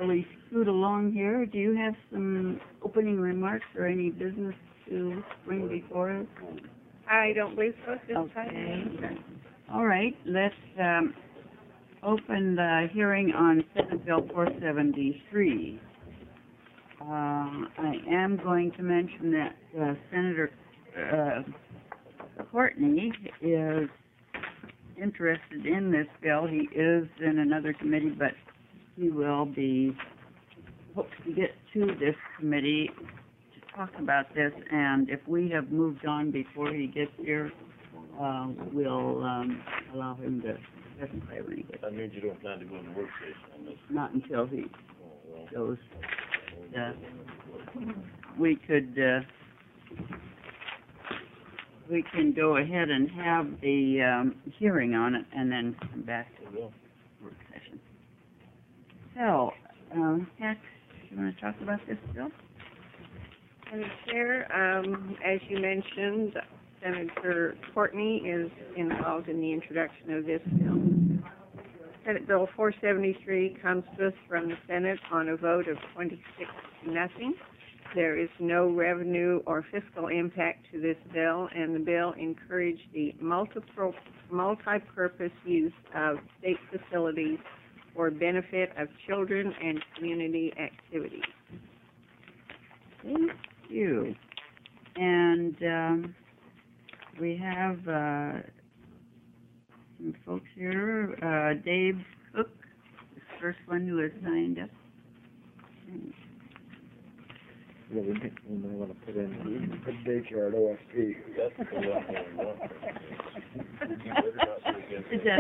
we scoot along here, do you have some opening remarks or any business to bring before us? I don't believe so at this Okay. time. All right, let's open the hearing on Senate Bill 473. I am going to mention that Senator Courtney is interested in this bill. He is in another committee, but he will be, hopes to get to this committee to talk about this, and if we have moved on before he gets here, we'll allow him to testify when he gets here. That means you don't plan to go in the work session on this? Not until he goes. We can go ahead and have the hearing on it and then come back to the work session. So, Pat, you want to talk about this bill? Madam Chair, as you mentioned, Senator Courtney is involved in the introduction of this bill. Senate Bill 473 comes to us from the Senate on a vote of 26-0. There is no revenue or fiscal impact to this bill, and the bill encouraged the multi-purpose use of state facilities for benefit of children and community activities. Thank you. And we have some folks here. Dave Cook, the first one who has signed up. Yeah, we might want to put in daycare at OSP. That's the one thing we want. Is that?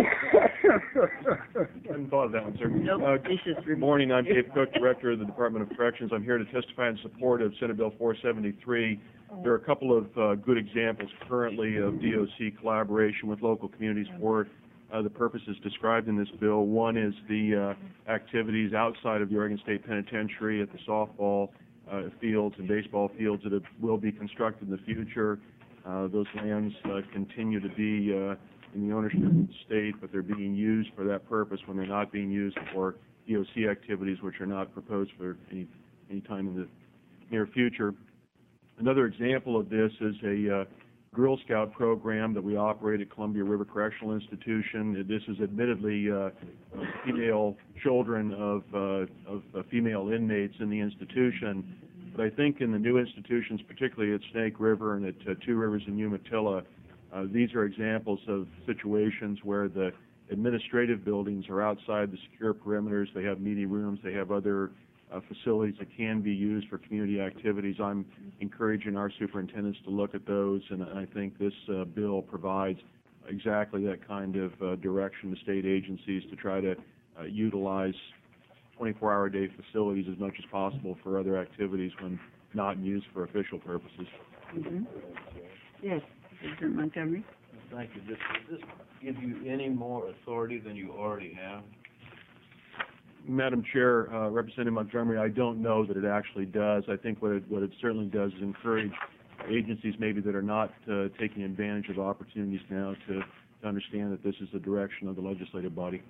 I hadn't thought of that one, sir. Nope. Good morning. I'm Dave Cook, Director of the Department of Corrections. I'm here to testify in support of Senate Bill 473. There are a couple of good examples currently of DOC collaboration with local communities for the purposes described in this bill. One is the activities outside of the Oregon State Penitentiary at the softball fields and baseball fields that will be constructed in the future. Those lands continue to be in the ownership of the state, but they're being used for that purpose when they're not being used for DOC activities, which are not proposed for any time in the near future. Another example of this is a Girl Scout program that we operate at Columbia River Correctional Institution. This is admittedly female children of female inmates in the institution, but I think in the new institutions, particularly at Snake River and at Two Rivers and Umatilla, these are examples of situations where the administrative buildings are outside the secure perimeters. They have meeting rooms. They have other facilities that can be used for community activities. I'm encouraging our superintendents to look at those, and I think this bill provides exactly that kind of direction to state agencies to try to utilize 24-hour-a-day facilities as much as possible for other activities when not used for official purposes. Mm-hmm. Yes, President Montgomery. Thank you. Does this give you any more authority than you already have? Madam Chair, Representative Montgomery, I don't know that it actually does. I think what it certainly does is encourage agencies maybe that are not taking advantage of opportunities now to understand that this is the direction of the legislative body.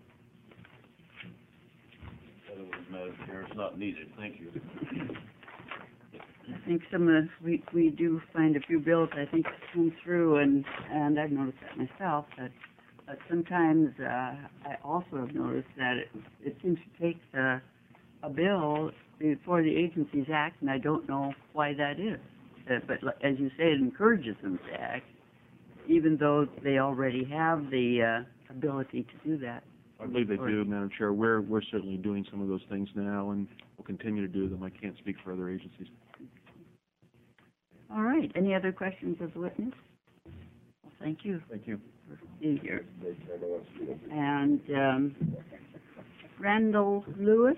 In other words, Madam Chair, it's not needed. Thank you. I think some of we do find a few bills I think come through, and I've noticed that myself, that sometimes I also have noticed that it seems to take a bill before the agencies act, and I don't know why that is. But as you say, it encourages them to act, even though they already have the ability to do that. I believe they do, Madam Chair. We're certainly doing some of those things now, and we'll continue to do them. I can't speak for other agencies. All right. Any other questions of the witness? Well, thank you. Thank you. Being here. And Randall Lewis.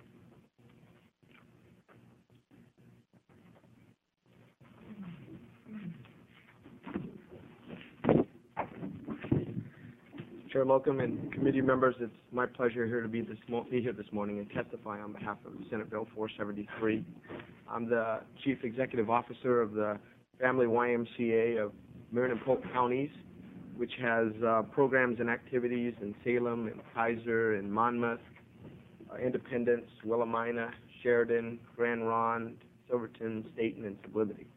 Chair Locum and committee members, it's my pleasure here to be here this morning and testify on behalf of Senate Bill 473. I'm the Chief Executive Officer of the Family YMCA of Marin and Polk counties, which has programs and activities in Salem and Kaiser and Monmouth. Independence, Willamina, Sheridan, Grand Ronde, Silverton, Staten, and Sublimity.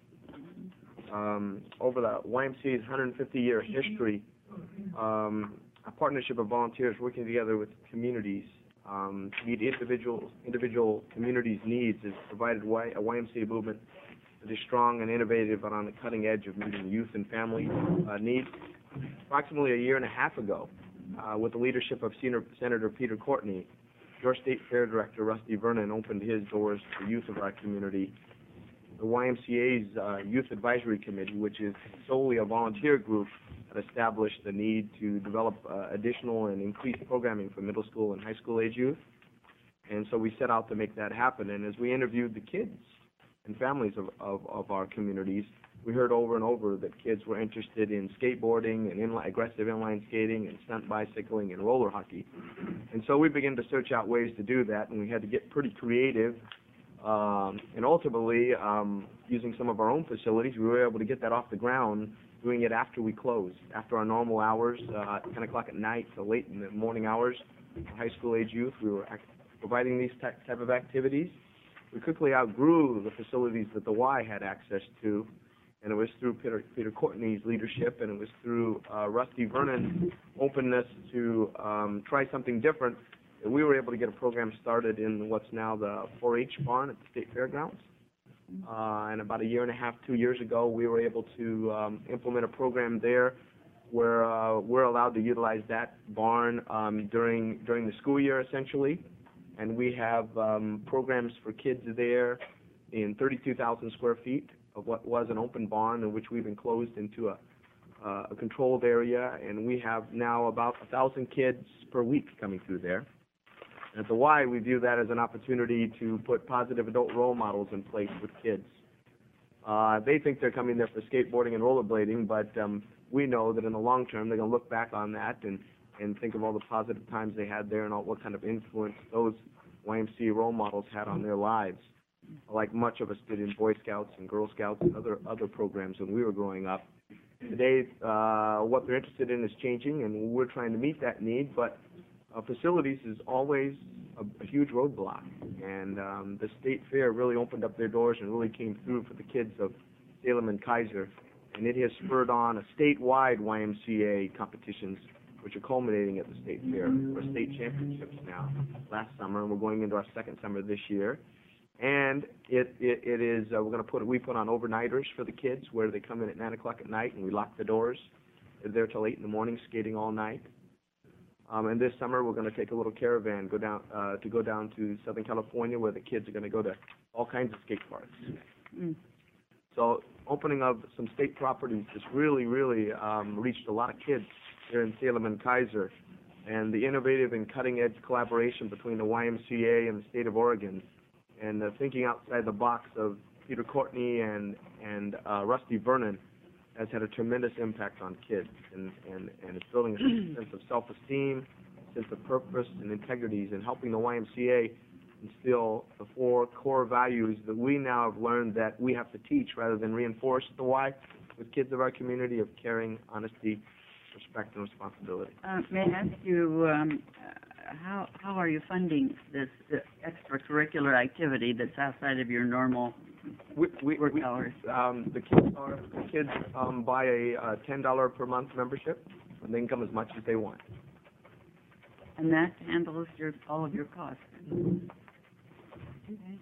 Over the YMCA's 150-year history, a partnership of volunteers working together with communities to meet individual communities' needs has provided a YMCA movement that is strong and innovative and on the cutting edge of meeting youth and family needs. Approximately a year and a half ago, with the leadership of Senator Peter Courtney, your State Fair Director, Rusty Vernon, opened his doors to the youth of our community. The YMCA's Youth Advisory Committee, which is solely a volunteer group, that established the need to develop additional and increased programming for middle school and high school age youth. And so we set out to make that happen. And as we interviewed the kids and families of our communities, we heard over and over that kids were interested in skateboarding and aggressive inline skating and stunt bicycling and roller hockey. And so we began to search out ways to do that, and we had to get pretty creative. And ultimately, using some of our own facilities, we were able to get that off the ground, doing it after we closed, after our normal hours, 10 o'clock at night to late in the morning hours. For high school age youth, we were providing these type of activities. We quickly outgrew the facilities that the Y had access to, and it was through Peter Courtney's leadership, and it was through Rusty Vernon's openness to try something different, that we were able to get a program started in what's now the 4-H barn at the State Fairgrounds. And about a year and a half, 2 years ago, we were able to implement a program there where we're allowed to utilize that barn during the school year, essentially. And we have programs for kids there in 32,000 square feet of what was an open barn, in which we've enclosed into a controlled area. And we have now about 1,000 kids per week coming through there. At the Y, we view that as an opportunity to put positive adult role models in place with kids. They think they're coming there for skateboarding and rollerblading, but we know that in the long term, they're going to look back on that and think of all the positive times they had there and what kind of influence those YMCA role models had on their lives, like much of us did in Boy Scouts and Girl Scouts and other programs when we were growing up. Today, what they're interested in is changing, and we're trying to meet that need, but facilities is always a huge roadblock, and the State Fair really opened up their doors and really came through for the kids of Salem and Kaiser, and it has spurred on a statewide YMCA competitions, which are culminating at the State Fair. We're state championships now, last summer, and we're going into our second summer this year. And it is, we put on overnighters for the kids, where they come in at 9 o'clock at night, and we lock the doors. They're there till 8 in the morning, skating all night. And this summer, we're going to take a little caravan, go down to Southern California, where the kids are going to go to all kinds of skate parks. So opening of some state properties has really reached a lot of kids here in Salem and Kaiser. And the innovative and cutting-edge collaboration between the YMCA and the state of Oregon, and the thinking outside the box of Peter Courtney and Rusty Vernon, has had a tremendous impact on kids, and it's building a sense of self-esteem, sense of purpose and integrities, and helping the YMCA instill the 4 core values that we now have learned that we have to teach rather than reinforce at the Y with kids of our community, of caring, honesty, respect, and responsibility. May I ask you, how are you funding this extracurricular activity that's outside of your normal work hours? The kids buy a $10 per month membership, and they can come as much as they want. And that handles all of your costs. Okay.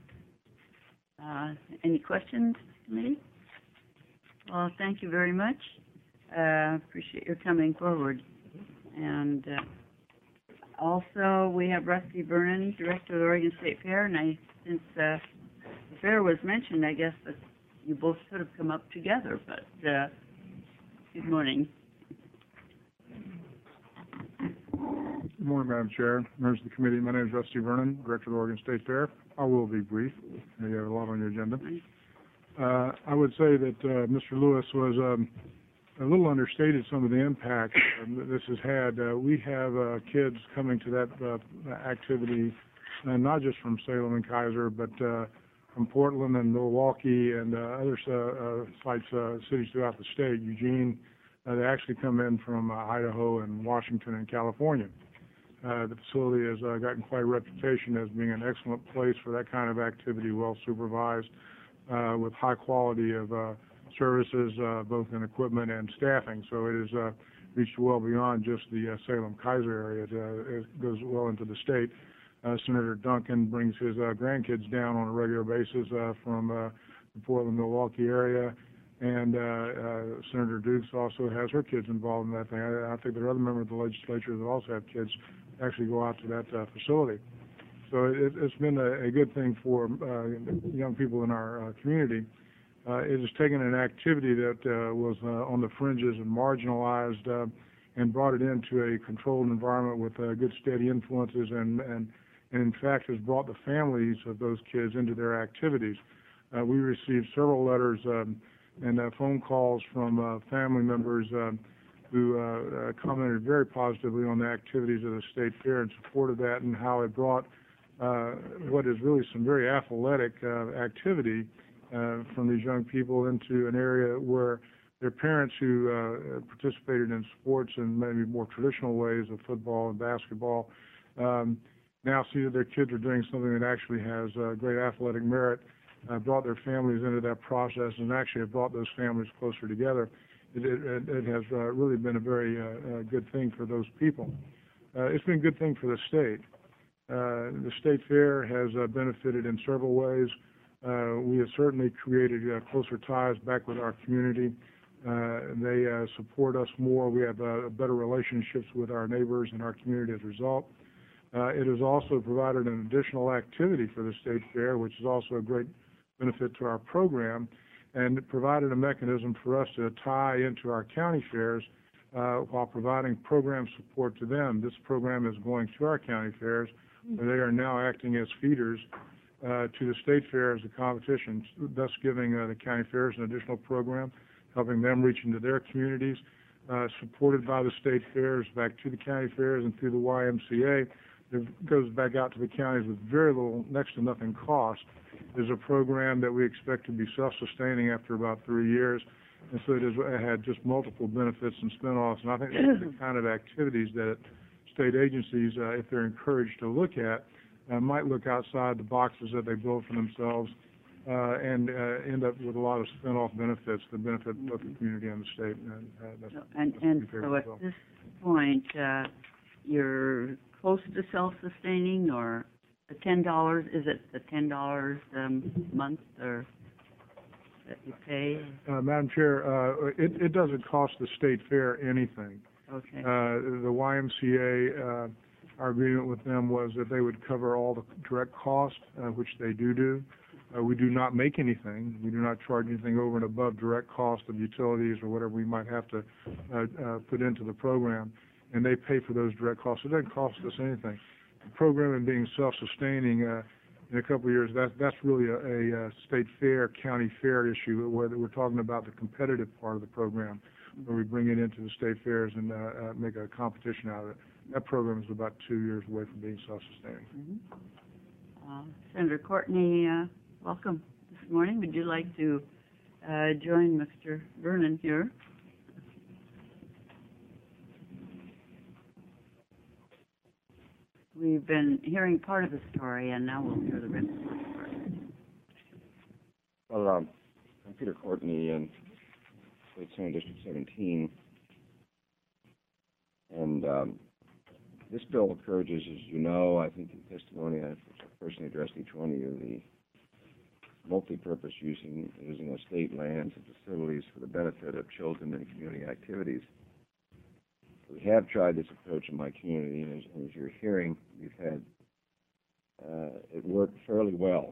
Any questions, committee? Well, thank you very much. Appreciate your coming forward. And also, we have Rusty Vernon, Director of the Oregon State Fair, and since the fair was mentioned, I guess that you both could have come up together, but good morning. Good morning, Madam Chair, members of the committee. My name is Rusty Vernon, Director of the Oregon State Fair. I will be brief. You have a lot on your agenda. I would say that Mr. Lewis was a little understated some of the impact that this has had. We have kids coming to that activity, not just from Salem and Kaiser, but from Portland and Milwaukee and other sites, cities throughout the state. Eugene, they actually come in from Idaho and Washington and California. The facility has gotten quite a reputation as being an excellent place for that kind of activity, well supervised, with high quality of services, both in equipment and staffing. So it has reached well beyond just the Salem-Kaiser area. It goes well into the state. Senator Duncan brings his grandkids down on a regular basis from the Portland, Milwaukee area. And Senator Dukes also has her kids involved in that thing. I think there are other members of the legislature that also have kids actually go out to that facility. So it's been a good thing for young people in our community. It has taken an activity that was on the fringes and marginalized and brought it into a controlled environment with good steady influences and in fact has brought the families of those kids into their activities. We received several letters and phone calls from family members who commented very positively on the activities of the State Fair and supported that and how it brought what is really some very athletic activity from these young people into an area where their parents who participated in sports in maybe more traditional ways of football and basketball now see that their kids are doing something that actually has great athletic merit, brought their families into that process and actually have brought those families closer together. It has really been a very good thing for those people. It's been a good thing for the state. The State Fair has benefited in several ways. We have certainly created closer ties back with our community. They support us more. We have better relationships with our neighbors and our community as a result. It has also provided an additional activity for the State Fair, which is also a great benefit to our program, and it provided a mechanism for us to tie into our county fairs while providing program support to them. This program is going to our county fairs, where they are now acting as feeders to the State Fair as a competition, thus giving the county fairs an additional program, helping them reach into their communities, supported by the State Fairs back to the county fairs and through the YMCA. It goes back out to the counties with very little, next to nothing cost. There's a program that we expect to be self-sustaining after about 3 years, and so it has had just multiple benefits and spin-offs. And I think that's the kind of activities that state agencies, if they're encouraged to look at, might look outside the boxes that they build for themselves and end up with a lot of spin-off benefits that benefit both the community and the state. And so at this point, you're close to self-sustaining, or the $10? Is it the $10 a month, or that you pay? Madam Chair, it doesn't cost the State Fair anything. Okay. The YMCA, our agreement with them was that they would cover all the direct costs, which they do. We do not make anything. We do not charge anything over and above direct cost of utilities or whatever we might have to put into the program, and they pay for those direct costs. It doesn't cost us anything. The program and being self-sustaining in a couple of years, that's really a State Fair, county fair issue where we're talking about the competitive part of the program, where we bring it into the State Fairs and make a competition out of it. That program is about 2 years away from being self-sustaining. Mm-hmm. Senator Courtney, welcome this morning. Would you like to join Mr. Vernon here? We've been hearing part of the story, and now we'll hear the rest of the story. Well, I'm Peter Courtney in State Senate District 17, and this bill encourages, as you know, I think in testimony I personally addressed each one of you, the multi-purpose using of state lands and facilities for the benefit of children and community activities. We have tried this approach in my community, and as you're hearing, we've had it work fairly well.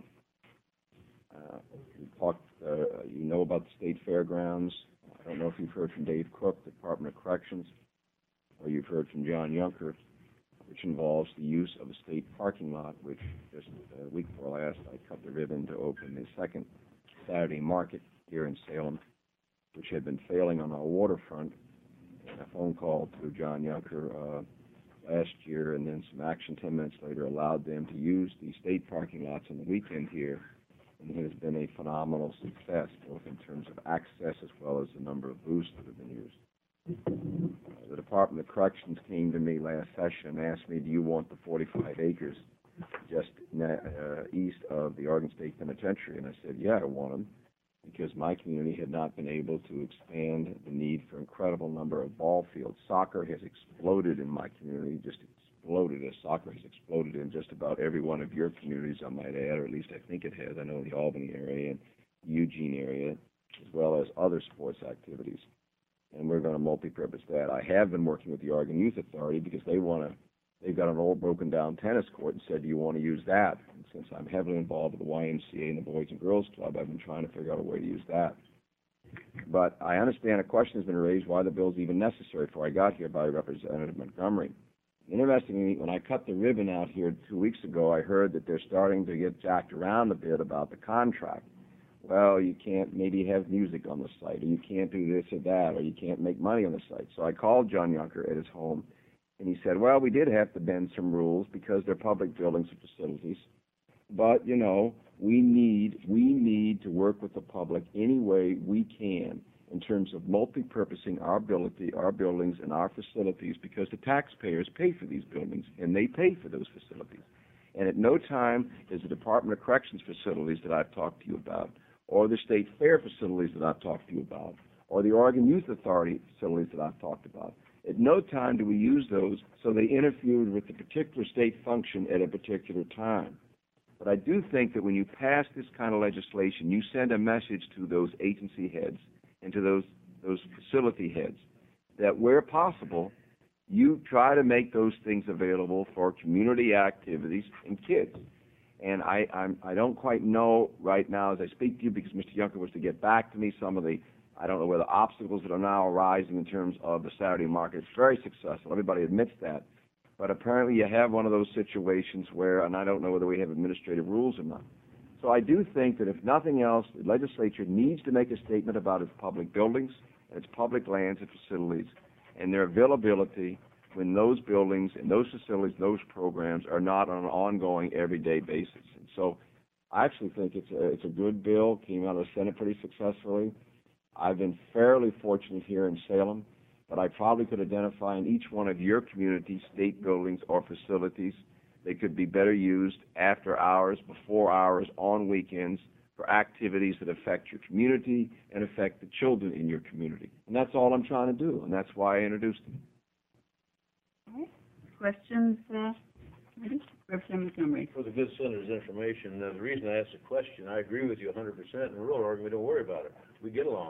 We talked, you know about the state fairgrounds. I don't know if you've heard from Dave Cook, Department of Corrections, or you've heard from John Yunker, which involves the use of a state parking lot, which just a week before last I cut the ribbon to open the second Saturday market here in Salem, which had been failing on our waterfront. And a phone call to John Yunker last year, and then some action 10 minutes later allowed them to use the state parking lots on the weekend here. And it has been a phenomenal success, both in terms of access as well as the number of booths that have been used. The Department of Corrections came to me last session and asked me, do you want the 45 acres just east of the Oregon State Penitentiary? And I said, yeah, I want them, because my community had not been able to expand the need for an incredible number of ball fields. Soccer has exploded in my community, just exploded, as soccer has exploded in just about every one of your communities, I might add, or at least I think it has. I know in the Albany area and Eugene area, as well as other sports activities. And we're going to multi-purpose that. I have been working with the Oregon Youth Authority because they've got an old broken down tennis court and said, do you want to use that? And since I'm heavily involved with the YMCA and the Boys and Girls Club, I've been trying to figure out a way to use that. But I understand a question has been raised why the bill's even necessary before I got here by Representative Montgomery. Interestingly, when I cut the ribbon out here 2 weeks ago, I heard that they're starting to get jacked around a bit about the contract. Well, you can't maybe have music on the site, or you can't do this or that, or you can't make money on the site. So I called John Yunker at his home, and he said, well, we did have to bend some rules because they're public buildings and facilities. But, you know, we need to work with the public any way we can in terms of multi-purposing our buildings and our facilities, because the taxpayers pay for these buildings, and they pay for those facilities. And at no time is the Department of Corrections facilities that I've talked to you about, or the State Fair facilities that I've talked to you about, or the Oregon Youth Authority facilities that I've talked about. At no time do we use those so they interfered with the particular state function at a particular time. But I do think that when you pass this kind of legislation, you send a message to those agency heads and to those facility heads that where possible, you try to make those things available for community activities and kids. And I don't quite know right now as I speak to you, because Mr. Yunker was to get back to me some of the, I don't know whether obstacles that are now arising in terms of the Saturday market. It's very successful. Everybody admits that. But apparently you have one of those situations where, and I don't know whether we have administrative rules or not. So I do think that if nothing else, the legislature needs to make a statement about its public buildings, its public lands and facilities, and their availability when those buildings and those facilities, those programs are not on an ongoing, everyday basis. And so I actually think it's a good bill, came out of the Senate pretty successfully. I've been fairly fortunate here in Salem, but I probably could identify in each one of your communities, state buildings or facilities, they could be better used after hours, before hours, on weekends, for activities that affect your community and affect the children in your community. And that's all I'm trying to do, and that's why I introduced them. All right. Questions, Representative Montgomery? For the good senator's information, the reason I asked the question, I agree with you 100%. In rural Oregon, we don't worry about it. We get along.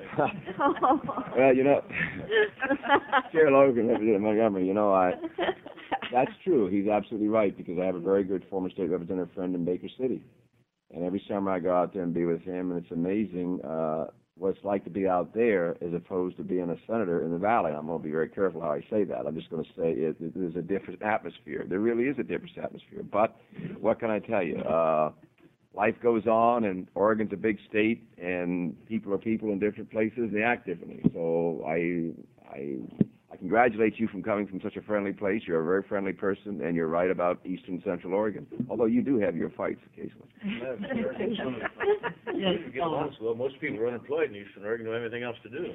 Well, you know, Chair Logan, Representative Montgomery, you know, that's true. He's absolutely right, because I have a very good former state representative friend in Baker City. And every summer I go out there and be with him, and it's amazing what it's like to be out there as opposed to being a senator in the Valley. I'm going to be very careful how I say that. I'm just going to say there's a different atmosphere. There really is a different atmosphere. But what can I tell you? Life goes on, and Oregon's a big state, and people are people in different places, and they act differently. So I congratulate you from coming from such a friendly place. You're a very friendly person, and you're right about Eastern Central Oregon, although you do have your fights occasionally. Well, most people are unemployed in Eastern Oregon, don't have anything else to do.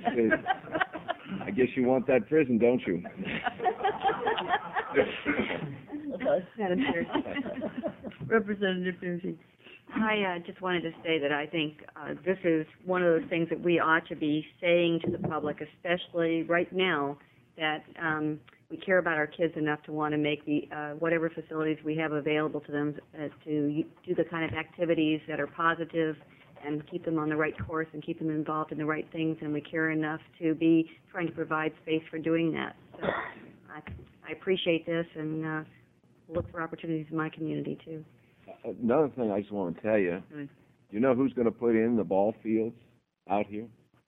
I guess you want that prison, don't you? Madam Chair. Representative Boozy. I just wanted to say that I think this is one of those things that we ought to be saying to the public, especially right now, that we care about our kids enough to want to make the whatever facilities we have available to them to do the kind of activities that are positive and keep them on the right course and keep them involved in the right things, and we care enough to be trying to provide space for doing that. So I appreciate this and look for opportunities in my community, too. Another thing I just want to tell you, you know who's going to put in the ball fields out here?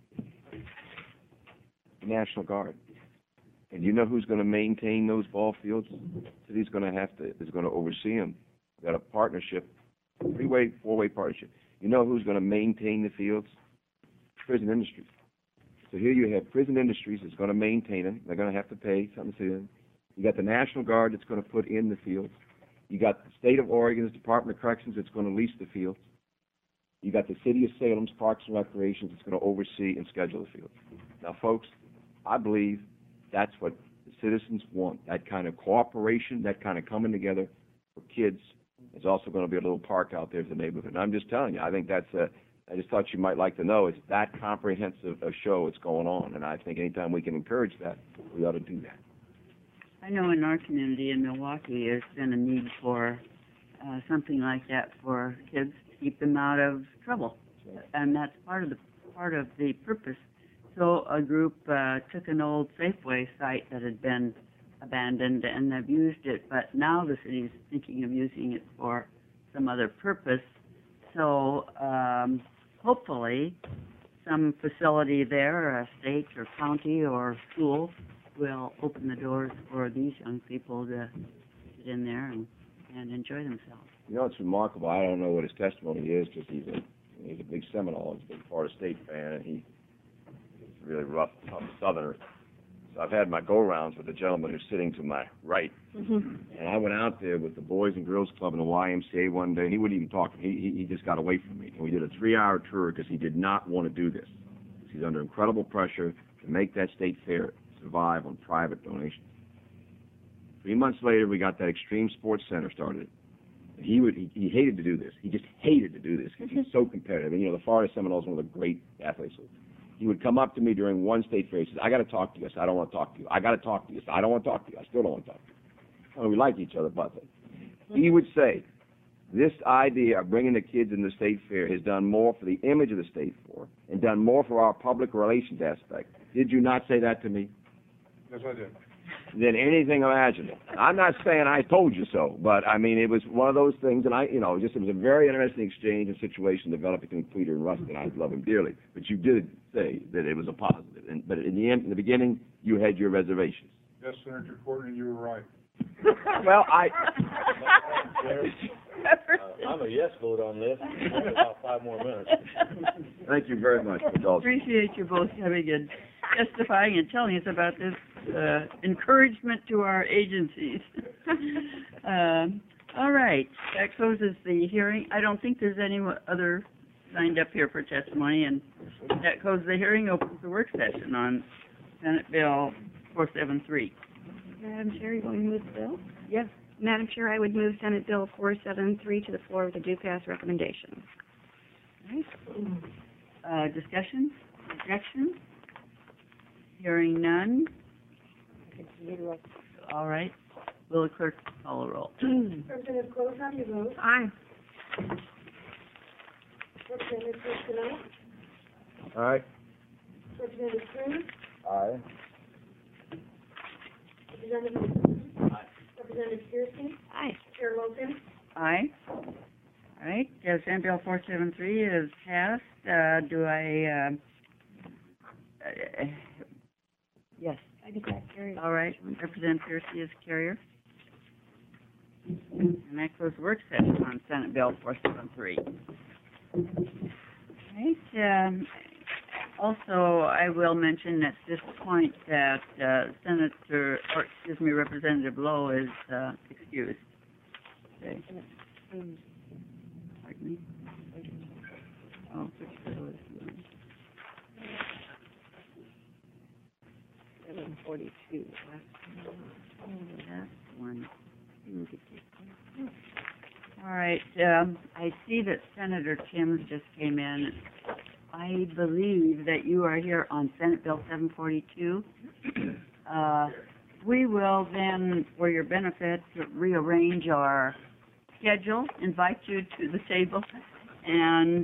The National Guard. And you know who's going to maintain those ball fields? City's going to oversee them. We've got a partnership, three-way, four-way partnership. You know who's going to maintain the fields? Prison Industries. So here you have Prison Industries that's going to maintain them. They're going to have to pay something to them. You got the National Guard that's going to put in the fields. You got the State of Oregon's Department of Corrections that's going to lease the fields. You got the City of Salem's Parks and Recreations that's going to oversee and schedule the fields. Now, folks, I believe that's what the citizens want, that kind of cooperation, that kind of coming together for kids. There's also going to be a little park out there in the neighborhood. And I'm just telling you, I think that's I just thought you might like to know it's that comprehensive a show that's going on. And I think anytime we can encourage that, we ought to do that. I know in our community in Milwaukee, there's been a need for something like that for kids to keep them out of trouble, and that's part of the purpose. So a group took an old Safeway site that had been abandoned and they've used it, but now the city's thinking of using it for some other purpose. So hopefully some facility there, a state or county or school, will open the doors for these young people to get in there and enjoy themselves. You know, it's remarkable. I don't know what his testimony is, because he's a big Seminole, he's a big Florida State fan, and he's a really rough, tough Southerner. So I've had my go-rounds with the gentleman who's sitting to my right. And I went out there with the Boys and Girls Club in the YMCA one day, and he wouldn't even talk. He just got away from me. And we did a 3-hour tour because he did not want to do this. He's under incredible pressure to make that state fair survive on private donations. 3 months later, we got that Extreme Sports Center started. He hated to do this. He just hated to do this because he's so competitive. And, you know, the Florida Seminole is one of the great athletes. He would come up to me during one state fair. He says, I got to talk to you. I said, I don't want to talk to you. I got to talk to you. I said, I don't want to talk to you. I still don't want to talk to you. And we liked each other, but he would say, this idea of bringing the kids in the state fair has done more for the image of the state fair and done more for our public relations aspect. Did you not say that to me? Yes, I did. Than anything imaginable. I'm not saying I told you so, but I mean, it was one of those things, and it was a very interesting exchange and situation developed between Peter and Rusty, and I love him dearly. But you did say that it was a positive, but in the end, in the beginning, you had your reservations. Yes, Senator Courtney, you were right. Well, I'm a yes vote on this. About 5 more minutes. Thank you very much, adults. Appreciate you both coming and testifying and telling us about this encouragement to our agencies. All right, that closes the hearing. I don't think there's any other signed up here for testimony, and that closes the hearing, opens the work session on Senate Bill 473. Madam Chair, you want me to move the bill? Yes. Madam Chair, I would move Senate Bill 473 to the floor with a do pass recommendation. All right. Discussion? Objection? Hearing none. All right. Will the clerk call a roll? Representative Close, how do you vote? Aye. Representative Cristiano? Aye. Representative Cruz? Aye. Representative McClellan? Aye. Representative Pearson? Aye. Chair Logan? Aye. All right. Senate Bill 473 is passed. Do I, yes. I declare carried. All right. Representative Piercy is carrier. And that closes the work session on Senate Bill 473. All right. Also, I will mention at this point that Representative Lowe is excused. Okay. Pardon me? Oh, which bill is it? 742. Last one. All right. I see that Senator Timms just came in. I believe that you are here on Senate Bill 742. We will then, for your benefit, rearrange our schedule, invite you to the table, and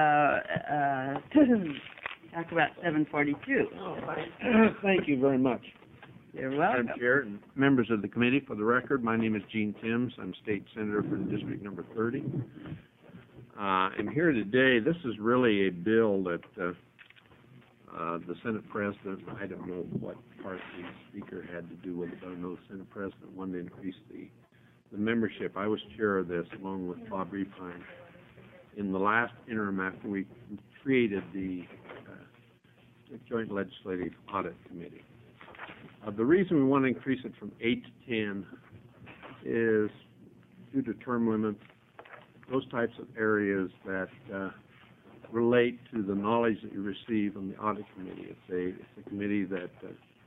talk about 742. Thank you very much. You're welcome. Madam Chair and members of the committee, for the record, my name is Gene Timms. I'm state senator for District Number 30. I'm here today. This is really a bill that the Senate President, I don't know what part the Speaker had to do with it, but I know the Senate President wanted to increase the membership. I was chair of this along with Bob Repine in the last interim after we created the Joint Legislative Audit Committee. The reason we want to increase it from 8 to 10 is due to term limits, those types of areas that relate to the knowledge that you receive on the Audit Committee. It's a committee that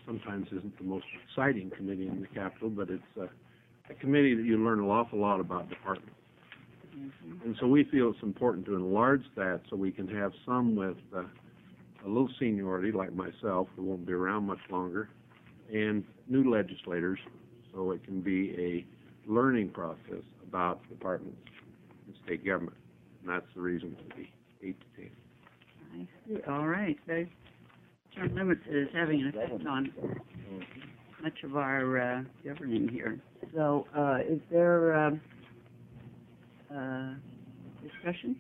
sometimes isn't the most exciting committee in the Capitol, but it's a committee that you learn an awful lot about departments. And so we feel it's important to enlarge that so we can have some with a little seniority, like myself, who won't be around much longer, and new legislators, so it can be a learning process about departments and state government. And that's the reason for the 8 to 10. I see. All right. So term limits is having an effect on much of our governing here. So is there discussion?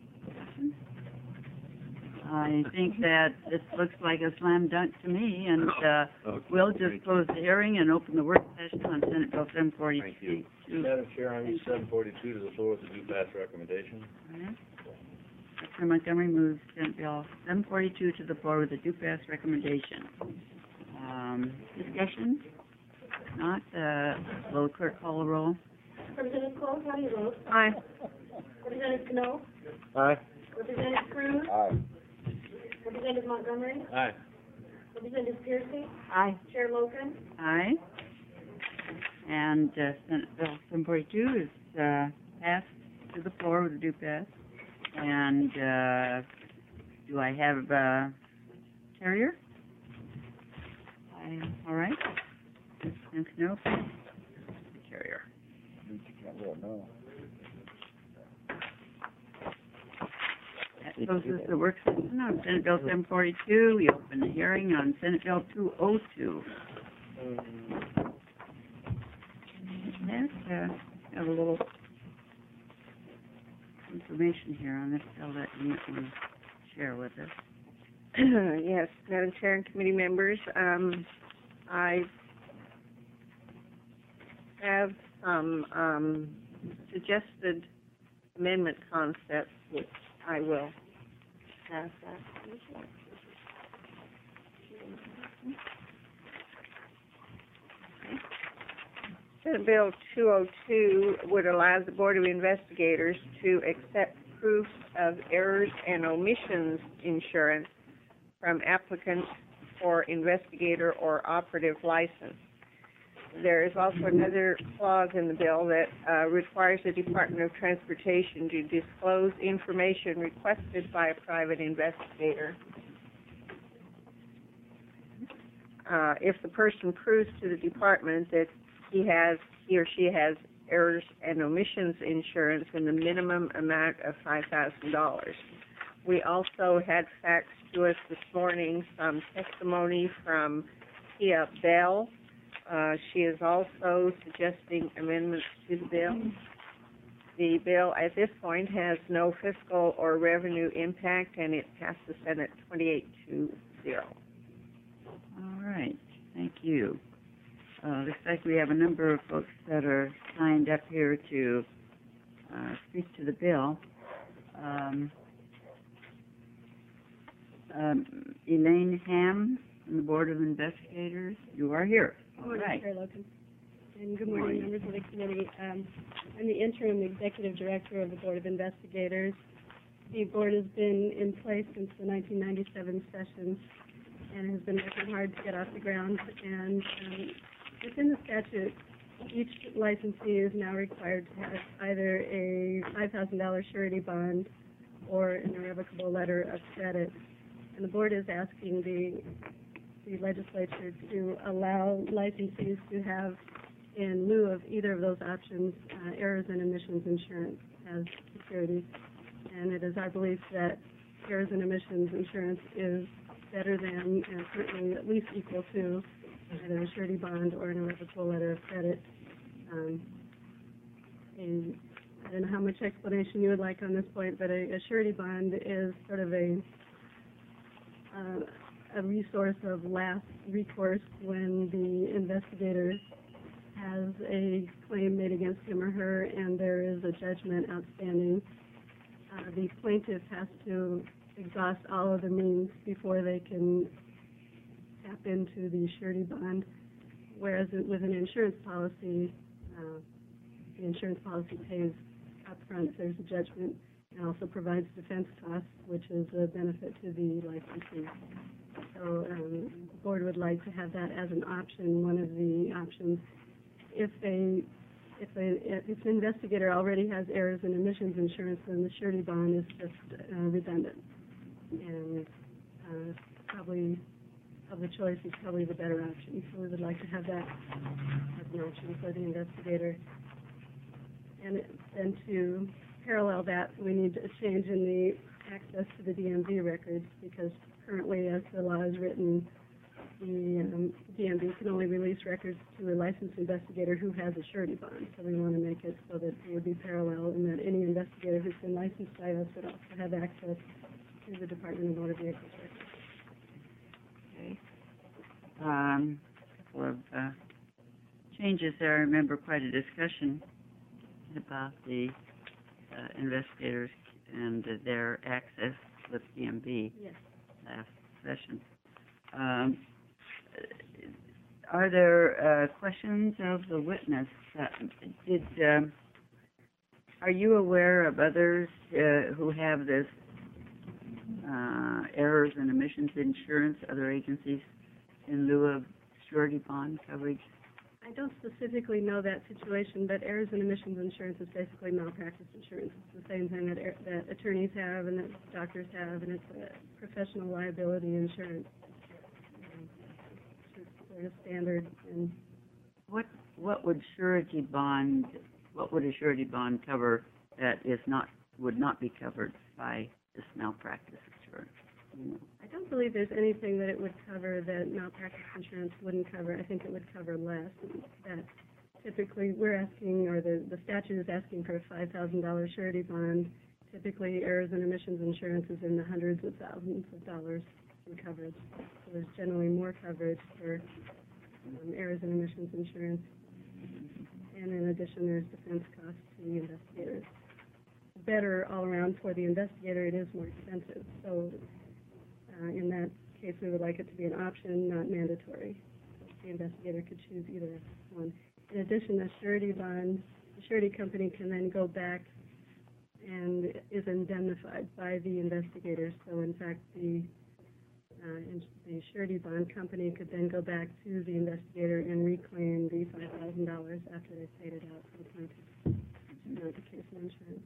I think that this looks like a slam dunk to me, and we'll just close the hearing and open the work session on Senate Bill 742. Thank you. Madam Chair, I move 742 to the floor with the due pass recommendation. Dr. Montgomery moves Senate Bill 742 to the floor with a due pass recommendation. Discussion? If not, will the clerk call the roll? Representative Cole, how do you vote? Aye. Representative Cano? Aye. Representative Cruz? Aye. Representative Montgomery? Aye. Representative Piercy? Aye. Chair Logan? Aye. And Senate Bill 742 is passed to the floor with a due pass. And do I have Terrier? All right. And Cano, Terrier. That closes the work session on Senate Bill 742. We open the hearing on Senate Bill 202. Let's have a little information here on this bill that you might want to share with us. Yes, Madam Chair and committee members, I have some suggested amendment concepts which I will pass that. Senate Bill 202 would allow the Board of Investigators to accept proofs of errors and omissions insurance from applicants for investigator or operative license. There is also another clause in the bill that requires the Department of Transportation to disclose information requested by a private investigator. If the person proves to the department that he or she has errors and omissions insurance in the minimum amount of $5,000. We also had faxed to us this morning some testimony from Tia Bell. She is also suggesting amendments to the bill. The bill at this point has no fiscal or revenue impact, and it passed the Senate 28-0. All right. Thank you. Looks like we have a number of folks that are signed up here to speak to the bill. Elaine Ham from the Board of Investigators, you are here. All right. Chair Logan. And good morning, members of the committee. I'm the interim executive director of the Board of Investigators. The board has been in place since the 1997 session and has been working hard to get off the ground. And within the statute, each licensee is now required to have either a $5,000 surety bond or an irrevocable letter of credit. And the board is asking the legislature to allow licensees to have, in lieu of either of those options, errors and omissions insurance as security. And it is our belief that errors and omissions insurance is better than, and certainly at least equal to, either a surety bond or an irrevocable letter of credit. And I don't know how much explanation you would like on this point, but a surety bond is sort of a resource of last recourse when the investigator has a claim made against him or her and there is a judgment outstanding. The plaintiff has to exhaust all of the means before they can tap into the surety bond, whereas with an insurance policy, the insurance policy pays up front if there's a judgment and also provides defense costs, which is a benefit to the licensee. So the board would like to have that as an option, one of the options. If an investigator already has errors and omissions insurance, then the surety bond is just redundant. And probably, of the choice, is probably the better option. So we would like to have that as an option for the investigator. And to parallel that, we need a change in the access to the DMV records, because currently, as the law is written, the DMV can only release records to a licensed investigator who has a surety bond. So we want to make it so that it would be parallel, and that any investigator who's been licensed by us would also have access to the Department of Motor Vehicles records. Okay. Couple of changes there. I remember quite a discussion about the investigators and their access with DMV Yes. last session. Are there questions of the witness? Are you aware of others who have this errors and omissions insurance, other agencies, in lieu of surety bond coverage? I don't specifically know that situation, but errors and omissions insurance is basically malpractice insurance. It's the same thing that attorneys have and that doctors have, and it's a professional liability insurance. It's sort of standard. And What would a surety bond cover that would not be covered by this malpractice insurance? I don't believe there's anything that it would cover that malpractice insurance wouldn't cover. I think it would cover less. That typically we're asking, or the statute is asking for a $5,000 surety bond. Typically, errors and omissions insurance is in the hundreds of thousands of dollars in coverage. So there's generally more coverage for errors and omissions insurance. And in addition, there's defense costs to the investigators. Better all around for the investigator, it is more expensive. So in that case, we would like it to be an option, not mandatory. The investigator could choose either one. In addition, a surety bond, the surety company can then go back and is indemnified by the investigator. So in fact, the surety bond company could then go back to the investigator and reclaim the $5,000 after they've paid it out to the plaintiff. It's not the case in insurance.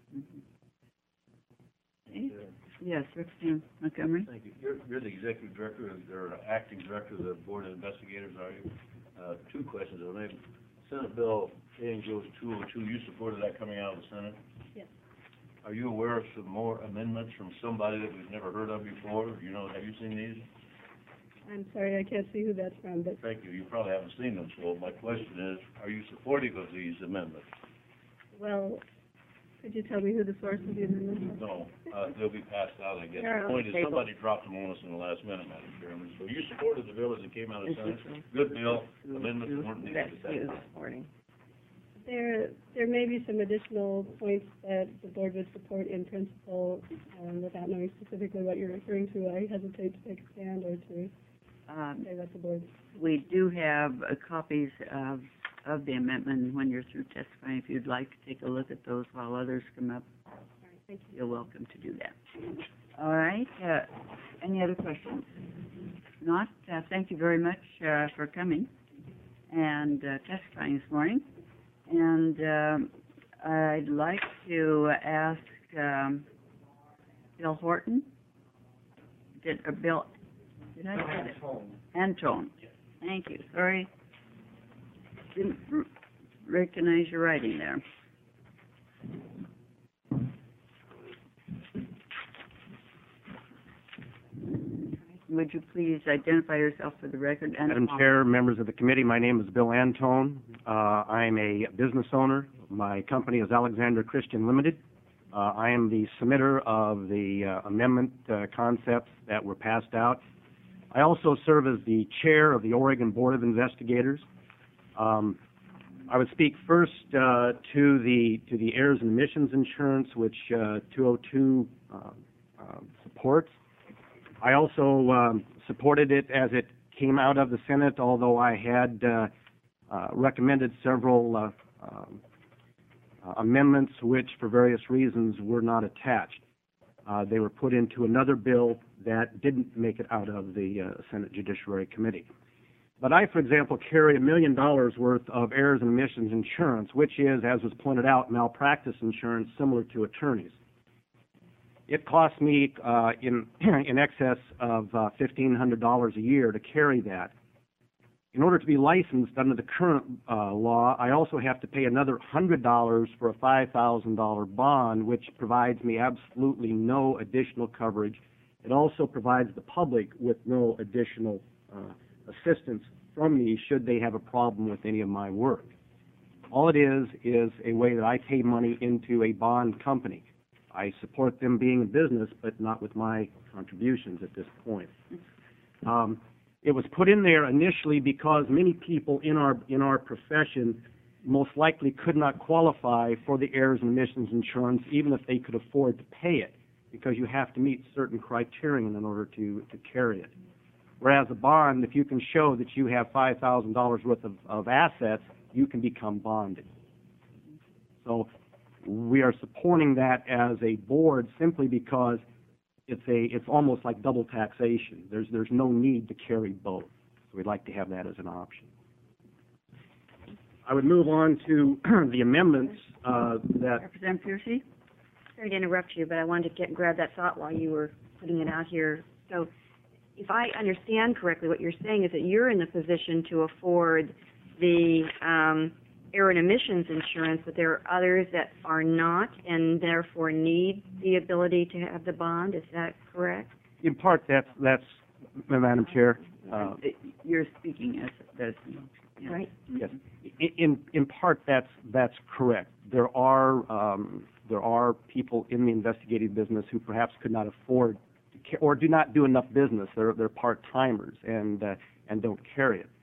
Okay. Yes, Representative Montgomery. Thank you. You're the executive director, or acting director of the Board of Investigators, are you? Two questions, if I may. Senate Bill A&G 202, you supported that coming out of the Senate? Yes. Are you aware of some more amendments from somebody that we've never heard of before? Have you seen these? I'm sorry, I can't see who that's from, but Thank you. You probably haven't seen them, so my question is, are you supportive of these amendments? well, could you tell me who the source of the amendment is? No, they'll be passed out, I guess. They're The on point the is, table. somebody dropped them on us in the last minute, Madam Chairman. So you supported the bill as it came out of the Senate? Good bill, amendments weren't needed at that time. There may be some additional points that the board would support in principle, without knowing specifically what you're referring to. I hesitate to take a stand or to say what the board. We do have copies of the amendment. When you're through testifying, if you'd like to take a look at those while others come up, All right, thank you. you're welcome to do that. All right, any other questions? If not, thank you very much for coming and testifying this morning. And I'd like to ask Bill Horton. Did I say that? Antone. Thank you. Sorry. Didn't recognize your writing there. Would you please identify yourself for the record? And Madam Chair, members of the committee, my name is Bill Antone. I'm a business owner. My company is Alexander Christian Limited. I am the submitter of the amendment concepts that were passed out. I also serve as the chair of the Oregon Board of Investigators. I would speak first to the errors and omissions insurance, which 202 supports. I also supported it as it came out of the Senate, although I had recommended several amendments which, for various reasons, were not attached. They were put into another bill that didn't make it out of the Senate Judiciary Committee. But I, for example, carry $1 million worth of errors and omissions insurance, which is, as was pointed out, malpractice insurance similar to attorneys. It costs me in excess of $1,500 a year to carry that. In order to be licensed under the current law, I also have to pay another $100 for a $5,000 bond, which provides me absolutely no additional coverage. It also provides the public with no additional assistance from me should they have a problem with any of my work. All it is a way that I pay money into a bond company. I support them being in business, but not with my contributions at this point. It was put in there initially because many people in our profession most likely could not qualify for the errors and omissions insurance, even if they could afford to pay it, because you have to meet certain criterion in order to carry it. Whereas a bond, if you can show that you have $5,000 worth of assets, you can become bonded. So we are supporting that as a board simply because it's almost like double taxation. There's no need to carry both. So we'd like to have that as an option. I would move on to the amendments that... Representative Piercy? Sorry to interrupt you, but I wanted to grab that thought while you were putting it out here. So if I understand correctly, what you're saying is that you're in the position to afford the error and emissions insurance, but there are others that are not and therefore need the ability to have the bond. Is that correct? In part, that's Madam Chair. You're speaking as that. Yeah. Right. Yes. In part, that's correct. There are people in the investigative business who perhaps could not afford to or do not do enough business. They're part-timers and don't carry it.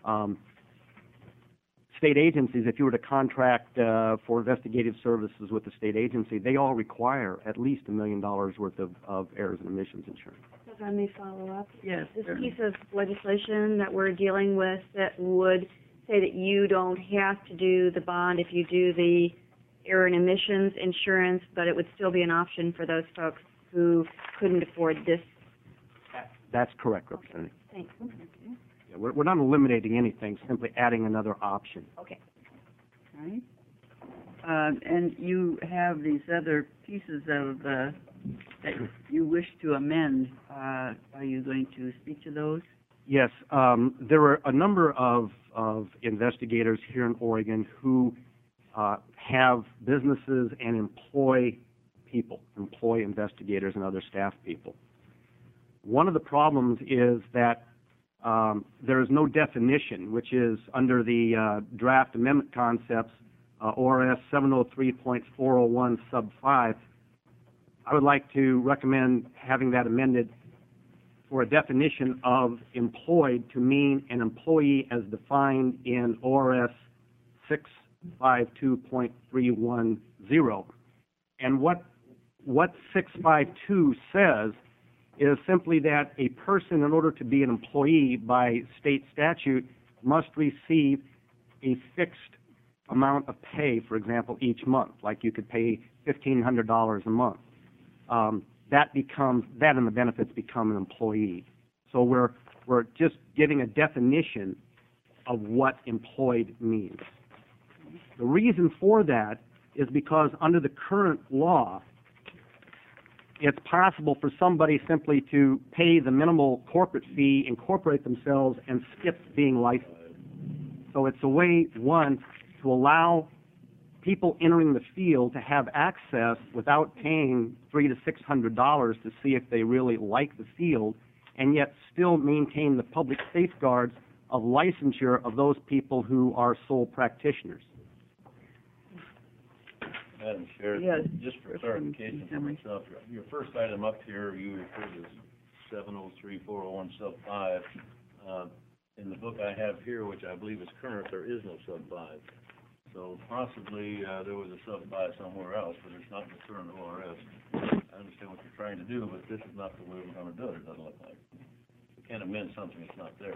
State agencies, if you were to contract for investigative services with the state agency, they all require at least $1 million worth of errors and omissions insurance. If I may follow up. Yes. This piece of legislation that we're dealing with that would say that you don't have to do the bond if you do the error and emissions insurance, but it would still be an option for those folks who couldn't afford this. That's correct, Representative. Thanks. Yeah, we're not eliminating anything, simply adding another option. Okay. All right. And you have these other pieces of that you wish to amend. Are you going to speak to those? Yes. There were a number of investigators here in Oregon who have businesses and employ investigators and other staff people. One of the problems is that there is no definition, which is under the draft amendment concepts, ORS 703.401 sub 5. I would like to recommend having that amended for a definition of employed to mean an employee as defined in ORS 652.310. And what 652 says is simply that a person, in order to be an employee by state statute, must receive a fixed amount of pay, for example, each month. Like you could pay $1,500 a month. That and the benefits become an employee. So we're just giving a definition of what employed means. The reason for that is because under the current law, it's possible for somebody simply to pay the minimal corporate fee, incorporate themselves, and skip being licensed. So it's a way, one, to allow people entering the field to have access without paying $300 to $600 to see if they really like the field, and yet still maintain the public safeguards of licensure of those people who are sole practitioners. Madam Chair, Yes. just for clarification for myself, your first item up here, you referred to 703.401 sub 5. In the book I have here, which I believe is current, there is no sub 5. So possibly there was a sub 5 somewhere else, but it's not in the current ORS. I understand what you're trying to do, but this is not the way we're going to do it, it doesn't look like. We can't amend something that's not there.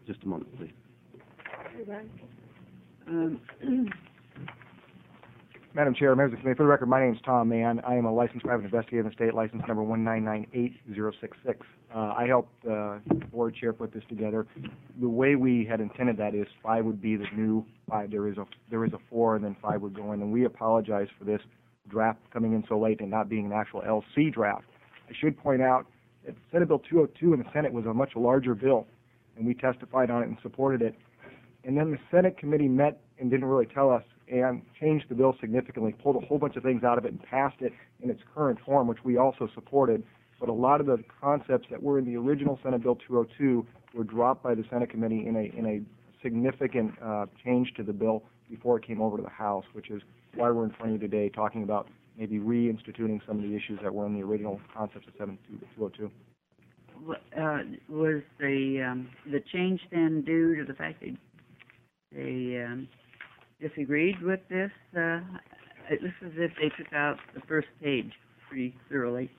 Just a moment, please. Madam Chair, members of the committee, for the record, my name is Tom Mann. I am a licensed private investigator in the state, license number 1998066. I helped the board chair put this together. The way we had intended that is 5 would be the new 5. There is a 4, and then 5 would go in. And we apologize for this draft coming in so late and not being an actual LC draft. I should point out that Senate Bill 202 in the Senate was a much larger bill, and we testified on it and supported it. And then the Senate committee met and didn't really tell us and changed the bill significantly, pulled a whole bunch of things out of it and passed it in its current form, which we also supported. But a lot of the concepts that were in the original Senate Bill 202 were dropped by the Senate committee in a significant change to the bill before it came over to the House, which is why we're in front of you today talking about maybe reinstituting some of the issues that were in the original concepts of 202. Was the change then due to the fact that they disagreed with this? It looks as if they took out the first page pretty thoroughly.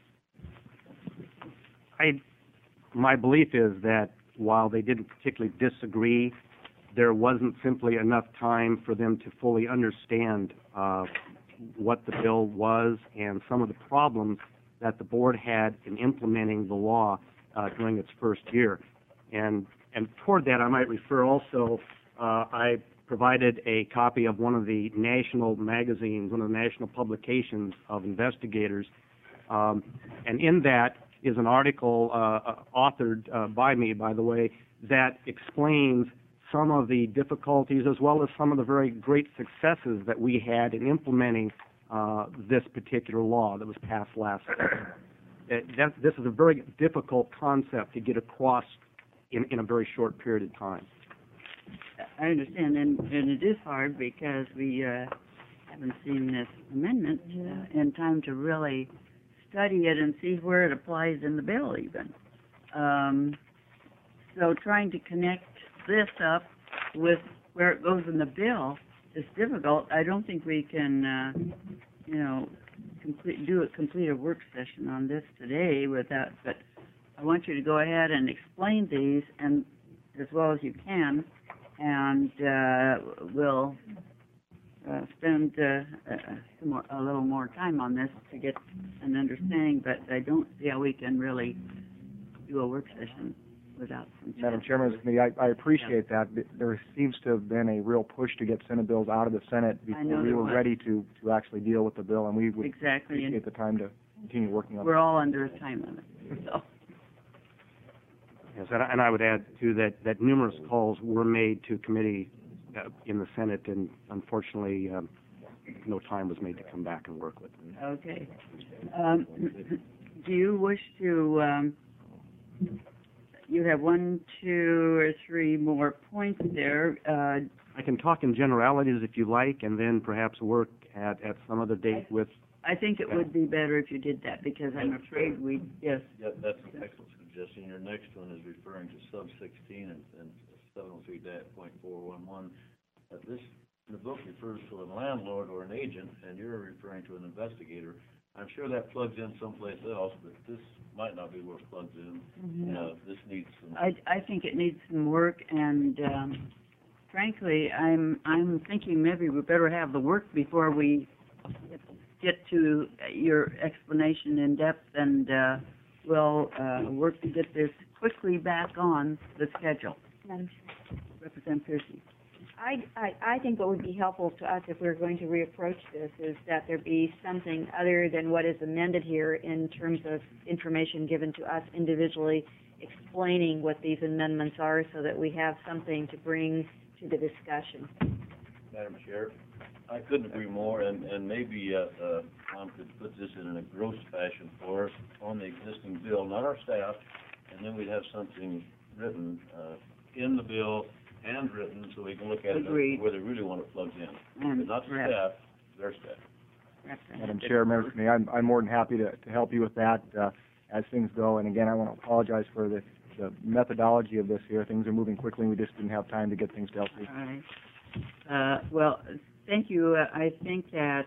My belief is that while they didn't particularly disagree, there wasn't simply enough time for them to fully understand what the bill was and some of the problems that the board had in implementing the law during its first year. And toward that, I might refer also, I provided a copy of one of the national magazines, one of the national publications of investigators, and in that is an article authored by me, by the way, that explains some of the difficulties as well as some of the very great successes that we had in implementing this particular law that was passed last year. This is a very difficult concept to get across in a very short period of time. I understand, and it is hard because we haven't seen this amendment in time to really study it and see where it applies in the bill even. So trying to connect this up with where it goes in the bill is difficult. I don't think we can, complete a work session on this today without, but I want you to go ahead and explain these and as well as you can, and we'll spend a little more time on this to get an understanding, but I don't see how we can really do a work session without some time. Madam Chairman of the committee, I appreciate that. There seems to have been a real push to get Senate bills out of the Senate before we were ready to actually deal with the bill, and we would appreciate the time to continue working on it. We're all under a time limit, so. Yes, and I would add, too, that numerous calls were made to committee in the Senate, and unfortunately, no time was made to come back and work with them. Okay. Do you wish to, you have 1, 2, or 3 more points there. I can talk in generalities if you like, and then perhaps work at some other date with... I think it would be better if you did that, because I'm afraid yes. Yep, that's an excellent suggestion. Your next one is referring to sub 16 and 703.411. This, the book refers to a landlord or an agent, and you're referring to an investigator. I'm sure that plugs in someplace else, but this might not be where it plugs in. Mm-hmm. This needs some... I think it needs some work, and frankly, I'm thinking maybe we better have the work before we get to your explanation in depth, and we'll work to get this quickly back on the schedule. Madam Representative Piercy. I think what would be helpful to us if we're going to reapproach this is that there be something other than what is amended here in terms of information given to us individually, explaining what these amendments are so that we have something to bring to the discussion. Madam Chair, I couldn't agree more, and maybe Tom could put this in a gross fashion for us on the existing bill, not our staff, and then we'd have something written in the bill, handwritten, so we can look at it where they really want it plugged in. But not the staff, their staff. Madam Chair, members of the committee, I'm more than happy to help you with that as things go. And again, I want to apologize for the methodology of this here. Things are moving quickly, and we just didn't have time to get things dealt with. All right. Well, thank you. I think that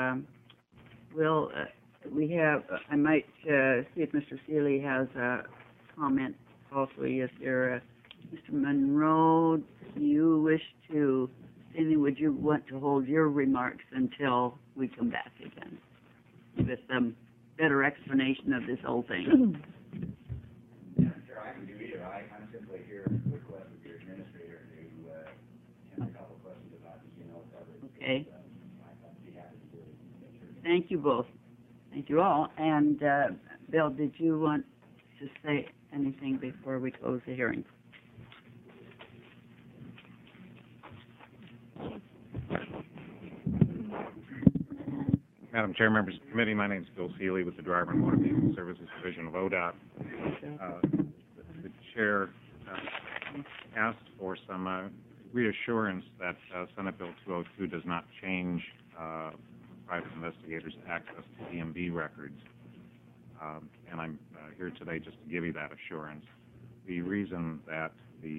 we have, I might see if Mr. Seeley has a comment also. Yes, there. Mr. Monroe, do you wish to, Cindy, would you want to hold your remarks until we come back again? Give us some better explanation of this whole thing. Sure, I can do either. I'm simply here request of your administrator to, answer a couple of questions about the, coverage. Okay. I'd be happy to do it. Thank you both. Thank you all. And, Bill, did you want to say anything before we close the hearing? Madam Chair, members of the committee, my name is Bill Seeley with the Driver and Motor Vehicle Services Division of ODOT. The chair asked for some reassurance that Senate Bill 202 does not change private investigators' access to DMV records. And I'm here today just to give you that assurance. The reason that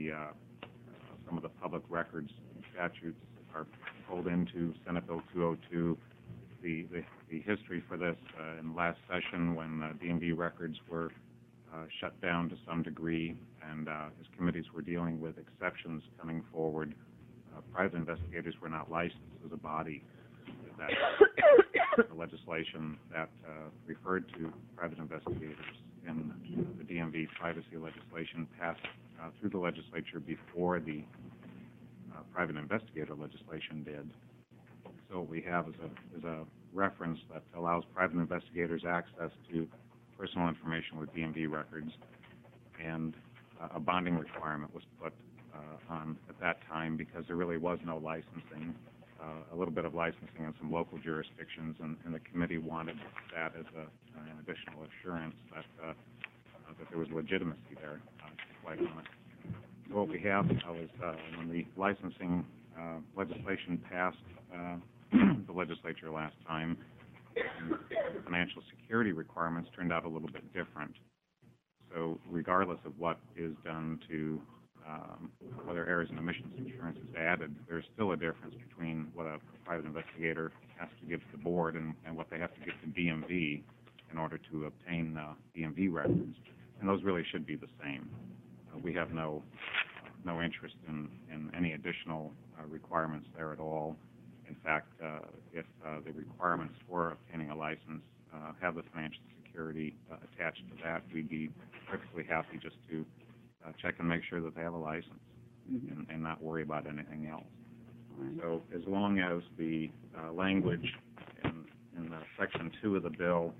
some of the public records statutes are pulled into Senate Bill 202, the history for this in last session when DMV records were shut down to some degree, and as committees were dealing with exceptions coming forward, private investigators were not licensed as a body. That the legislation that referred to private investigators in the DMV privacy legislation passed through the legislature before the private investigator legislation did. So what we have is a reference that allows private investigators access to personal information with DMV records, and a bonding requirement was put on at that time because there really was no licensing, a little bit of licensing in some local jurisdictions, and the committee wanted that as an additional assurance that there was legitimacy there, to be quite honest. So what we have is when the licensing legislation passed the legislature last time, financial security requirements turned out a little bit different. So regardless of what is done to whether errors and omissions insurance is added, there's still a difference between what a private investigator has to give to the board and what they have to give to DMV in order to obtain DMV records. And those really should be the same. We have no interest in any additional requirements there at all. In fact, if the requirements for obtaining a license have the financial security attached to that, we'd be perfectly happy just to check and make sure that they have a license and not worry about anything else. So as long as the language in Section 2 of the bill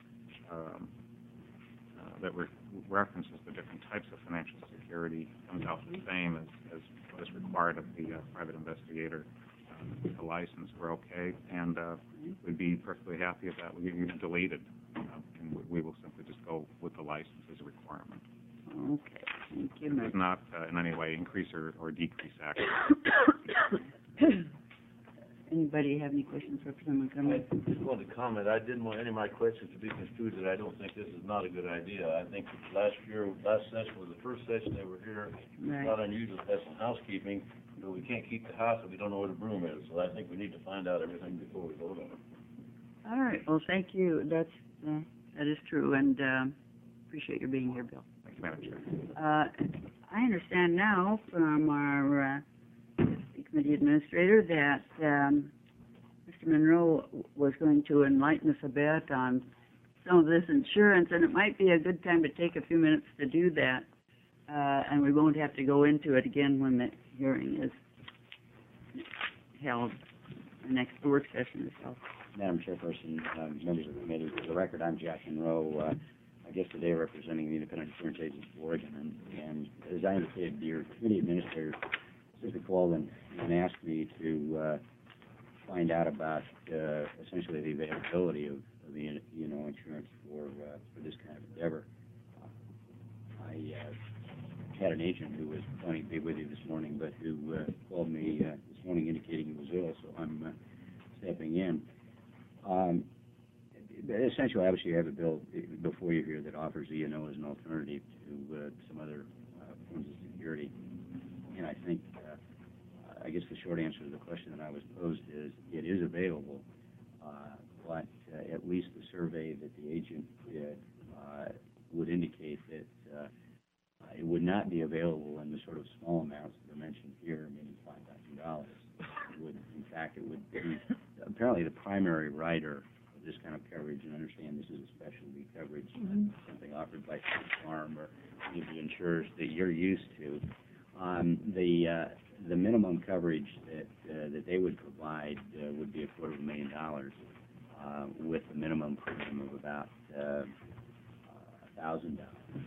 that references the different types of financial security comes out the same as what is required of the private investigator, a license, we're okay, and we'd be perfectly happy if that would be deleted, and we will simply just go with the license as a requirement. Okay, thank you. It does not in any way increase or decrease access. Anybody have any questions for Representative Montgomery? I just wanted to comment. I didn't want any of my questions to be construed that I don't think this is not a good idea. I think last session was the first session they were here. It's not unusual to have some housekeeping, but we can't keep the house if we don't know where the broom is. So I think we need to find out everything before we vote on it. All right, well, thank you. That is true, and appreciate your being here, Bill. Thank you, Madam Chair. I understand now from our committee administrator that Mr. Monroe was going to enlighten us a bit on some of this insurance, and it might be a good time to take a few minutes to do that, and we won't have to go into it again when the hearing is held, the next work session is held. Madam Chairperson, members of the committee, for the record, I'm Jack Monroe, I guess today representing the Independent Insurance Agents of Oregon, and as I indicated, your committee administrator simply called and asked me to find out about essentially the availability of the insurance for this kind of endeavor. I had an agent who was planning to be with you this morning, but who called me this morning indicating he was ill, so I'm stepping in. Essentially, obviously, you have a bill before you here that offers E&O as an alternative to some other forms of security. And I think, I guess the short answer to the question that I was posed is it is available, but at least the survey that the agent did would indicate that it would not be available in the sort sort of small amounts that are mentioned here, meaning $5,000. It would be, apparently the primary writer of this kind of coverage, and understand this is a specialty coverage, something offered by State Farm or any of the insurers that you're used to. The minimum coverage that they would provide would be $250,000, with a minimum premium of about $1,000.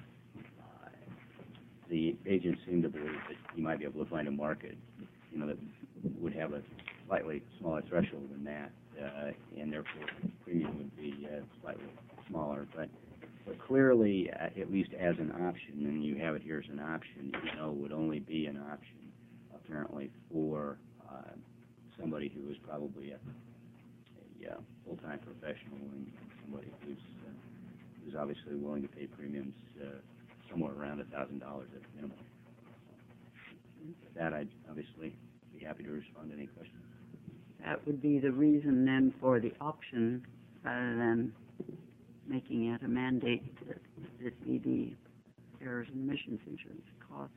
The agents seem to believe that you might be able to find a market, that would have a slightly smaller threshold than that, and therefore the premium would be slightly smaller. But clearly, at least as an option, and you have it here as an option, would only be an option apparently for somebody who is probably a full-time professional and somebody who's obviously willing to pay premiums somewhere around $1,000 at the minimum. With that, I'd obviously be happy to respond to any questions. That would be the reason then for the option, rather than making it a mandate that it be the errors and omissions insurance cost.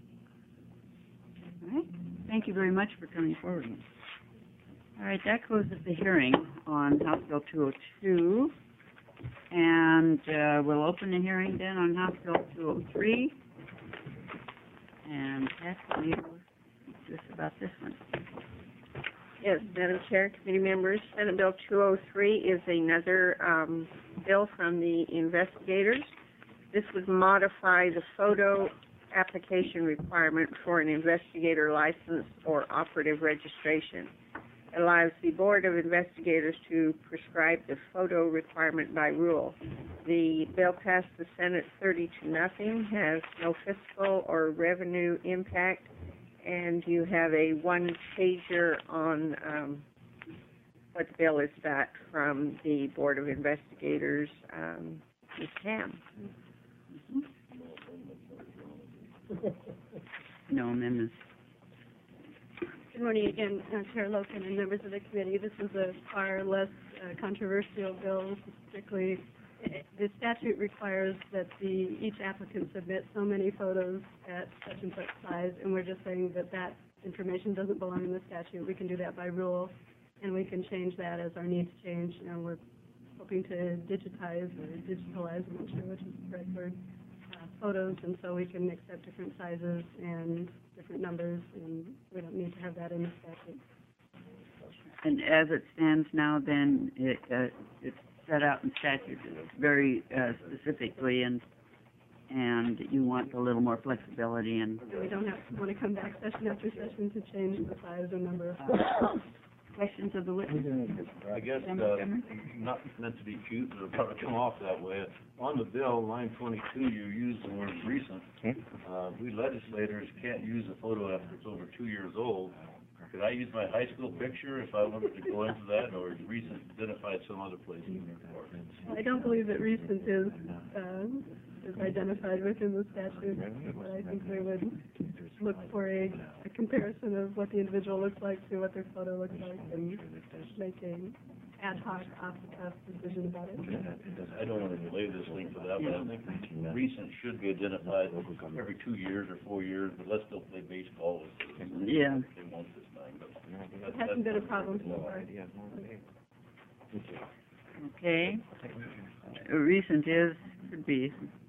All right. Thank you very much for coming forward. All right, that closes the hearing on House Bill 202. And we'll open the hearing then on House Bill 203. And Pat, will you just about this one? Yes, Madam Chair, committee members, Senate Bill 203 is another bill from the investigators. This would modify the photo application requirement for an investigator license or operative registration. It allows the Board of Investigators to prescribe the photo requirement by rule. The bill passed the Senate 30-0, has no fiscal or revenue impact, and you have a one-pager on what the bill is about from the Board of Investigators, Ms. Tam. No amendments. Good morning again, Chair Loken and members of the committee. This is a far less controversial bill. This is strictly, the statute requires that each applicant submit so many photos at such and such size, and we're just saying that information doesn't belong in the statute. We can do that by rule, and we can change that as our needs change. We're hoping to digitize, I'm not sure which is the correct word, photos, and so we can accept different sizes and different numbers, and we don't need to have that in the statute. And as it stands now, then it's set out in statute very specifically, and you want a little more flexibility. And we don't want to come back session after session to change the size or number of photos. Questions of the witness? I guess, not meant to be cute, but it'll probably come off that way. On the bill, line 22, you use the word recent. We legislators can't use a photo after it's over 2 years old. Could I use my high school picture if I wanted to go into that, or is recent identified some other place in the report? I don't believe that recent is identified within the statute, but I think we would look for a comparison of what the individual looks like to what their photo looks like, and make an ad hoc, off-the-cuff decision about it. I don't want to delay this thing for that, but I think recent should be identified every 2 years or 4 years, but let's still play baseball. Yeah. They want this thing, but It hasn't been a problem so far. Okay. Recent could be.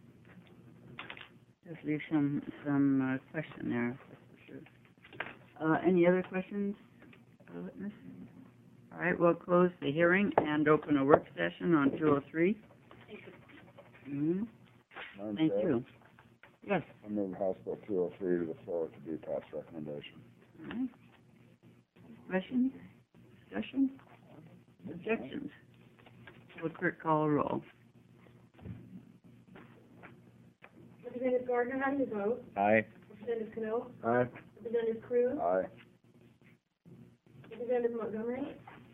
Just leave some question there, that's for sure. Any other questions for the witness? All right, we'll close the hearing and open a work session on 203. Thank you. Yes. I move House Bill 203 to the floor to be passed recommendation. All right. Questions? Discussion? Objections? Will clerk call a roll? Representative Gardner, how do you vote? Aye. Representative Cano? Aye. Representative Cruz? Aye. Representative Montgomery?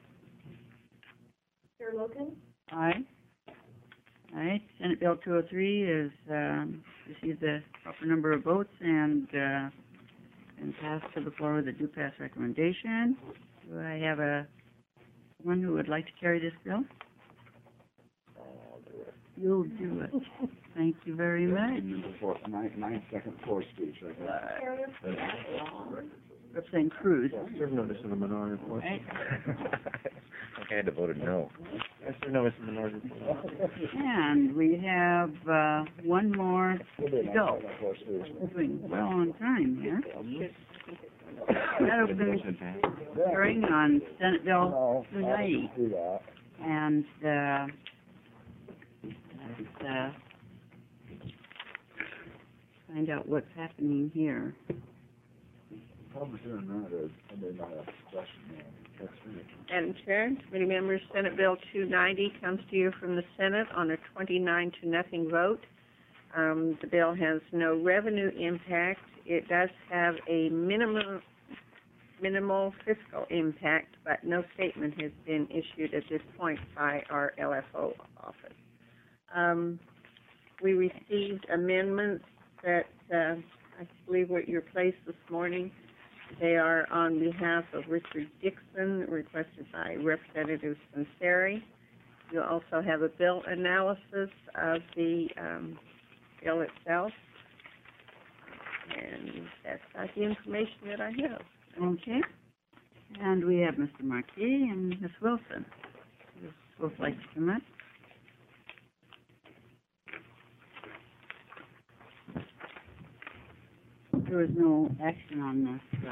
Chair Loken? Aye. All right, Senate Bill 203 is received the proper number of votes and passed to the floor with a do-pass recommendation. Do I have one who would like to carry this bill? You'll do it. Thank you very much. Nine-second floor speech, I guess. Representative Cruz. Serve notice of the minority report. Right. I had to vote no. I serve notice of the minority report. And we have, one more to go. We're doing well on time here. That opens hearing on Senate Bill 290. And, let's, find out what's happening here. Probably doing that is, I may not have a question. That's it. Madam Chair, committee members, Senate Bill 290 comes to you from the Senate on a 29-0 vote. The bill has no revenue impact. It does have a minimal fiscal impact, but no statement has been issued at this point by our LFO office. We received amendments that I believe were at your place this morning. They are on behalf of Richard Dixon, requested by Representative Sunseri. You also have a bill analysis of the bill itself. And that's not the information that I have. Okay. And we have Mr. Markey and Ms. Wilson. Would both like to come up? There was no action on this.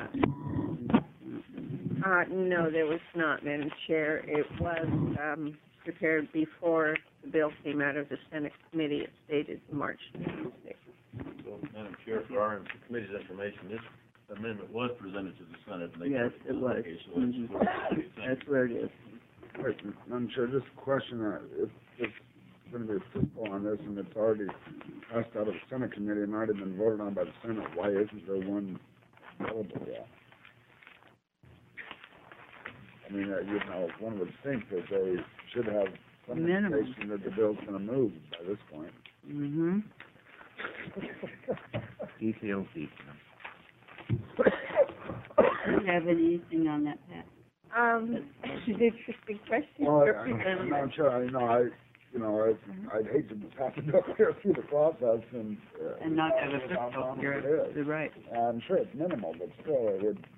No, there was not, Madam Chair. It was prepared before the bill came out of the Senate committee. It's dated March 26th. So, Madam Chair, for our committee's information, this amendment was presented to the Senate. And they Yes, it was. Okay, so it's That's where it is. Right, Madam Chair, just a question, if there's going to be a fiscal on this and it's already passed out of the Senate committee and already been voted on by the Senate, why isn't there one available yet? I mean, you know, one would think that they should have some indication that the bill's going to move by this point. Mm-hmm. Details. Do you have anything on that, Pat? That's an interesting question. Well, I'm sure, I'd hate to have to go clear through the process and not have a fiscal here. You're right. I'm sure it's minimal, but still, it would,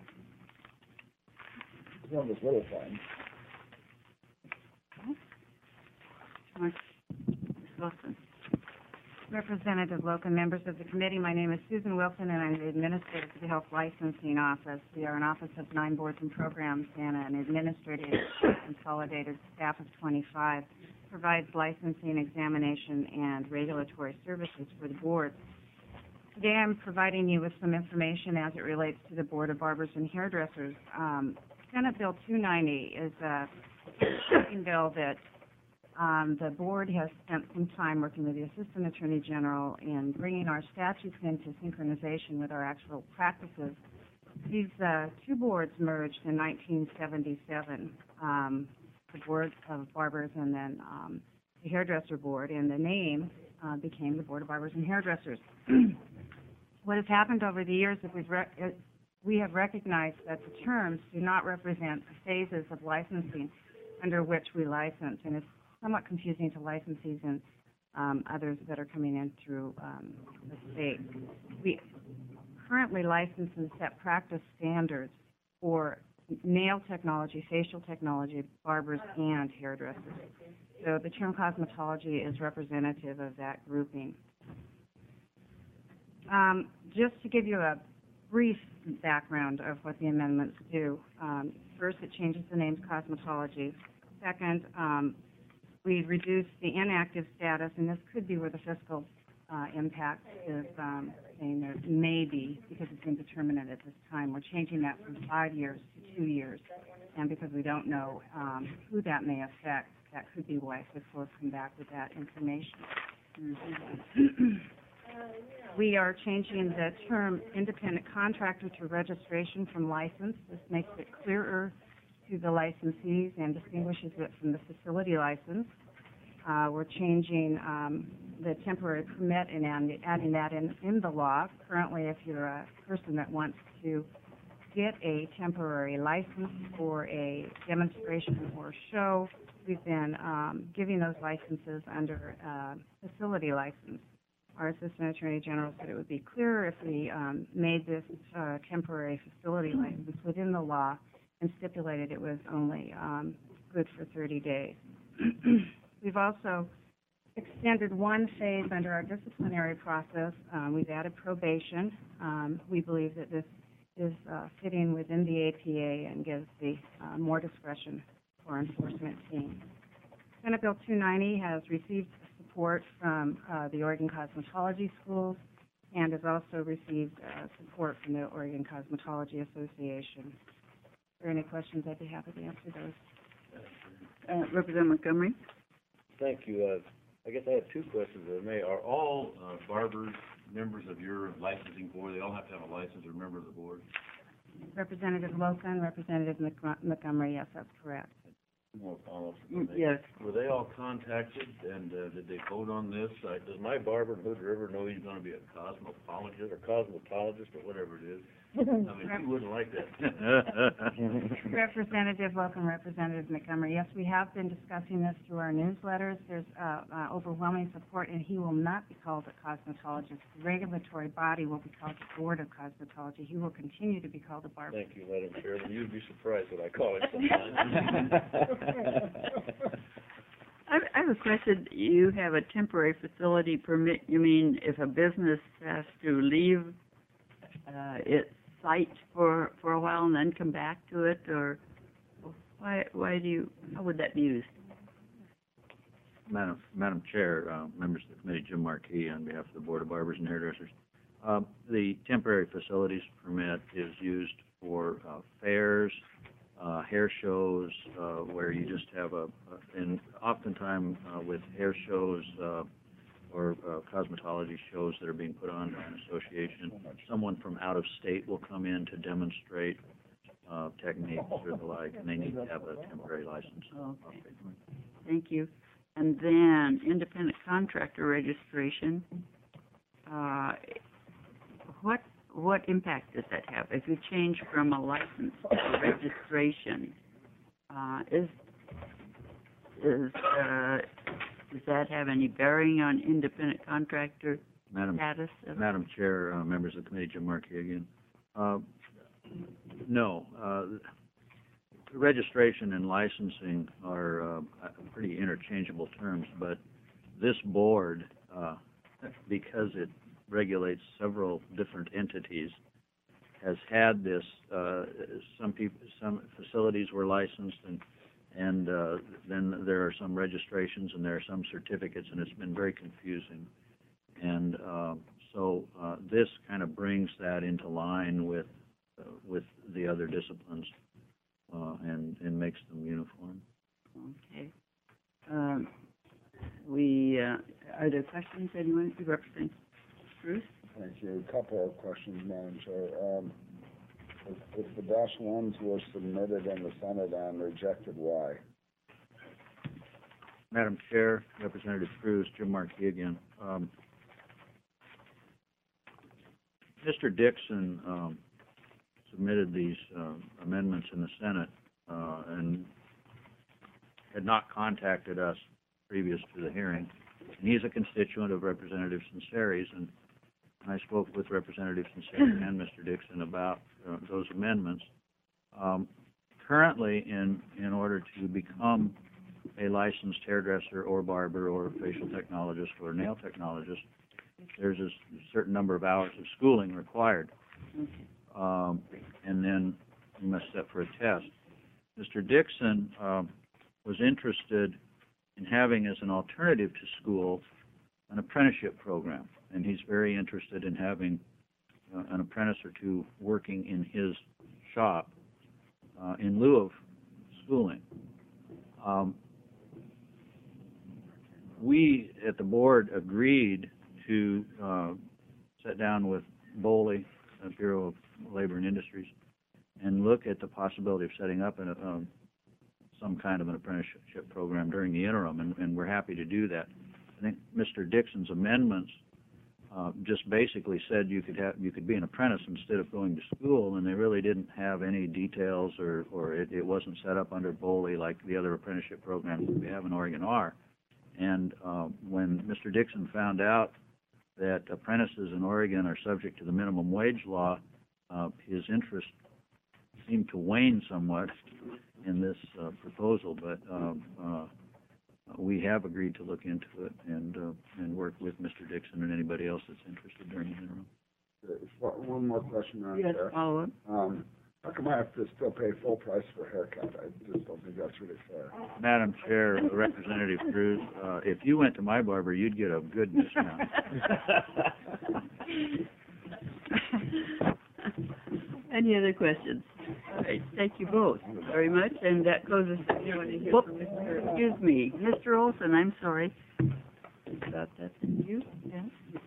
it's one of those little things. Ms. Wilson. Representative Logan, members of the committee, my name is Susan Wilson, and I'm the administrator for the Health Licensing Office. We are an office of 9 boards and programs and an administrative consolidated staff of 25. Provides licensing, examination, and regulatory services for the boards. Today I'm providing you with some information as it relates to the Board of Barbers and Hairdressers. Senate Bill 290 is a bill that the board has spent some time working with the Assistant Attorney General in bringing our statutes into synchronization with our actual practices. These two boards merged in 1977, the Board of Barbers and then the Hairdresser Board, and the name became the Board of Barbers and Hairdressers. What has happened over the years is we have recognized that the terms do not represent the phases of licensing under which we license, and it's somewhat confusing to licensees and others that are coming in through the state. We currently license and set practice standards for nail technology, facial technology, barbers, and hairdressers. So the term cosmetology is representative of that grouping. Just to give you a brief background of what the amendments do, first, it changes the name to cosmetology. Second, we reduce the inactive status, and this could be where the fiscal impact is saying there may be, because it's indeterminate at this time. We're changing that from 5 years to 2 years, and because we don't know who that may affect, that could be why fiscal has come back with that information. Mm-hmm. We are changing the term independent contractor to registration from license. This makes it clearer to the licensees and distinguishes it from the facility license. We're changing the temporary permit and adding that in the law. Currently, if you're a person that wants to get a temporary license for a demonstration or show, we've been giving those licenses under facility license. Our Assistant Attorney General said it would be clearer if we made this temporary facility license within the law and stipulated it was only good for 30 days. We've also extended one phase under our disciplinary process. We've added probation. We believe that this is fitting within the APA and gives the more discretion for our enforcement team. Senate Bill 290 has received support from the Oregon Cosmetology Schools and has also received support from the Oregon Cosmetology Association. If there are any questions, I'd be happy to answer those. Representative Montgomery? Thank you. I guess I have two questions, if I may. Are all barbers members of your licensing board? They all have to have a license or member of the board? Representative Loken, Representative Montgomery, yes, that's correct. More follow-ups. Yes. Were they all contacted, and did they vote on this? Does my barber in Hood River know he's going to be a cosmetologist or whatever it is? I mean, who wouldn't like that? Representative Loken, Representative Montgomery, yes, we have been discussing this through our newsletters. There's overwhelming support, and he will not be called a cosmetologist. The regulatory body will be called the Board of Cosmetology. He will continue to be called a barber. Thank you, Madam Chairman. You'd be surprised what I call it sometimes. I have a question. You have a temporary facility permit. You mean if a business has to leave its site for a while and then come back to it, or how would that be used? Madam Chair, members of the committee, Jim Markey on behalf of the Board of Barbers and Hairdressers. The temporary facilities permit is used for fairs, hair shows, where you just have and oftentimes with hair shows or cosmetology shows that are being put on by an association, someone from out of state will come in to demonstrate techniques or the like, and they need to have a temporary license. Okay. Thank you. And then independent contractor registration. What impact does that have? If you change from a license to registration, does that have any bearing on independent contractor status? Madam Chair, members of the committee, Jim Markey again. No. Registration and licensing are pretty interchangeable terms, but this board, because it regulates several different entities, has had this. Some facilities were licensed, and then there are some registrations and there are some certificates, and it's been very confusing. And so this kind of brings that into line with the other disciplines and makes them uniform. Okay. Are there questions anyone who represents Bruce? Thank you. A couple of questions, Madam Chair. If the -1s were submitted in the Senate and rejected, why? Madam Chair, Representative Cruz, Jim Markey again. Mr. Dixon submitted these amendments in the Senate and had not contacted us previous to the hearing. And he's a constituent of Representative Sinceri's, and I spoke with Representative Sinceri and Mr. Dixon about those amendments. Currently, in order to become a licensed hairdresser or barber or facial technologist or nail technologist, there's a certain number of hours of schooling required. And then you must sit for a test. Mr. Dixon was interested in having as an alternative to school an apprenticeship program, and he's very interested in having an apprentice or two working in his shop in lieu of schooling. We at the board agreed to sit down with BOLI, Bureau of Labor and Industries, and look at the possibility of setting up some kind of an apprenticeship program during the interim, and we're happy to do that. I think Mr. Dixon's amendments just basically said you could be an apprentice instead of going to school, and they really didn't have any details, or it wasn't set up under BOLI like the other apprenticeship programs that we have in Oregon are. And when Mr. Dixon found out that apprentices in Oregon are subject to the minimum wage law, his interest seemed to wane somewhat in this proposal, but we have agreed to look into it and work with Mr. Dixon and anybody else that's interested during the interim. One more question on Yes, there. follow up. How come I have to still pay full price for a haircut? I just don't think that's really fair. Madam Chair, Representative Cruz, if you went to my barber, you'd get a good discount. Any other questions? All right, thank you both very much, and that closes. Whoop, excuse me, Mr. Olson, I'm sorry. About that, and you, yeah.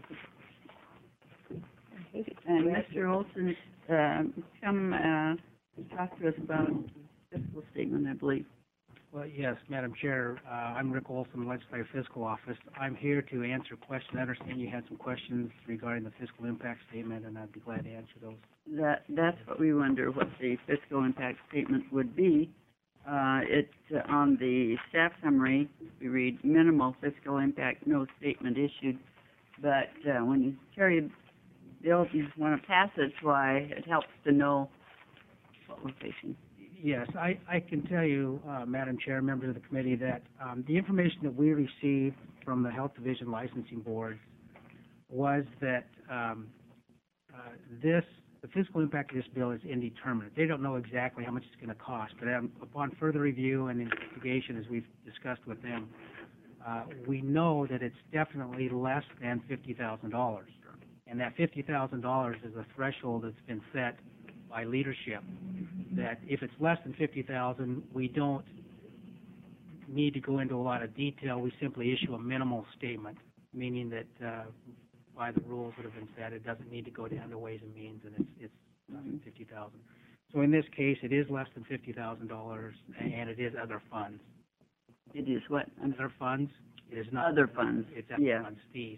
And Mr. Olson, come talk to us about fiscal statement, I believe. Well, yes, Madam Chair, I'm Rick Olson, Legislative Fiscal Office. I'm here to answer questions. I understand you had some questions regarding the fiscal impact statement, and I'd be glad to answer those. That's what we wonder, what the fiscal impact statement would be. It's on the staff summary, we read minimal fiscal impact, no statement issued. But when you carry a bill, you want to pass it, why it helps to know what we're facing. Yes, I can tell you, Madam Chair, members of the committee, that the information that we received from the Health Division Licensing Board was that the fiscal impact of this bill is indeterminate. They don't know exactly how much it's going to cost, but upon further review and investigation, as we've discussed with them, we know that it's definitely less than $50,000. And that $50,000 is a threshold that's been set by leadership, that if it's less than $50,000, we don't need to go into a lot of detail. We simply issue a minimal statement, meaning that by the rules that have been set, it doesn't need to go down to Ways and Means, and it's less than $50,000. So in this case, it is less than $50,000, and it is other funds. It is what? Other funds. It is not other funds. It's other funds, fees.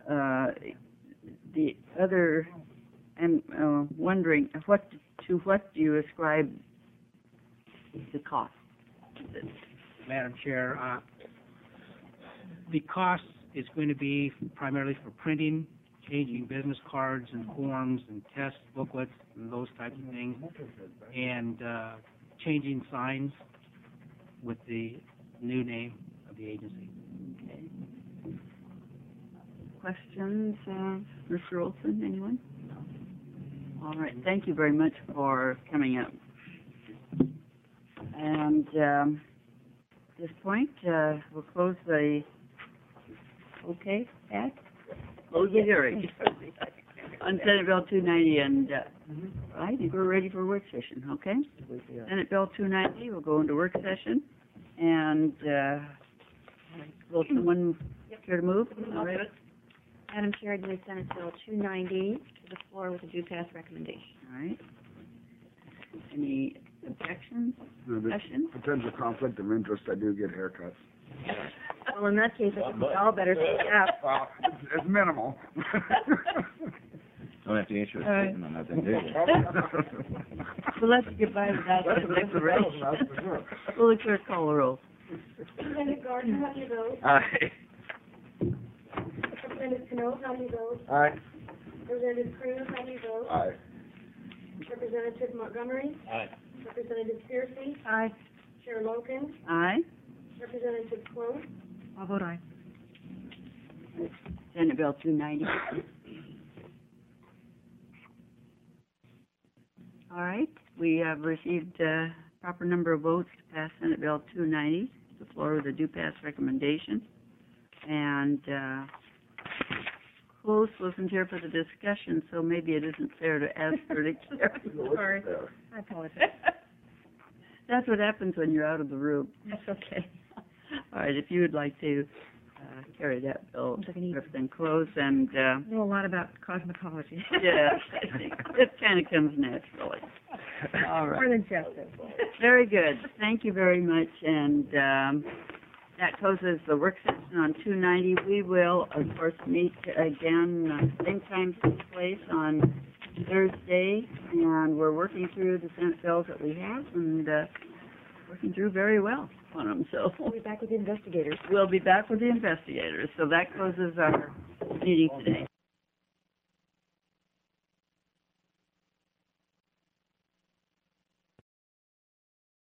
The other, I'm wondering, what do you ascribe the cost? Madam Chair, the cost is going to be primarily for printing, changing business cards and forms and test booklets and those types of things, and changing signs with the new name of the agency. Okay. Questions, Mr. Olson, anyone? All right, thank you very much for coming up. And at this point, we'll close the, okay, Pat? Close the hearing on Senate Bill 290, and I think we're ready for work session, okay? Senate Bill 290 will go into work session, and will someone care to move? All right. Madam Chair, I'd move Senate Bill 290 to the floor with a due pass recommendation. All right. Any objections? Discussion? Potential conflict of interest, I do get haircuts. Well, in that case, I think we all better speak up. Well, it's minimal. Don't have to answer a statement on that then, do you? We'll let you get by without the declaration. Will the clerk call the roll? Representative Gardner, how do you vote? Aye. Representative Cano, how do you vote? Aye. Representative Cruz, how do you vote? Aye. Representative Montgomery? Aye. Representative Piercy? Aye. Chair Loken? Aye. Representative Close? I'll vote aye. Senate Bill 290. All right, we have received a proper number of votes to pass Senate Bill 290 to the floor with a due pass recommendation. And Close wasn't here for the discussion, so maybe it isn't fair to ask her to carry. Sorry, I apologize. That's what happens when you're out of the room. That's okay. All right, if you would like to carry that bill, Representative Close, and I know a lot about cosmetology. yeah, I think it kind of comes naturally. All right. More than Jeff does. Very good. Thank you very much. And that closes the work session on 290. We will, of course, meet again, same time, same place on Thursday, and we're working through the Senate bills that we have, and working through very well on them, so. We'll be back with the investigators. We'll be back with the investigators, so that closes our meeting today.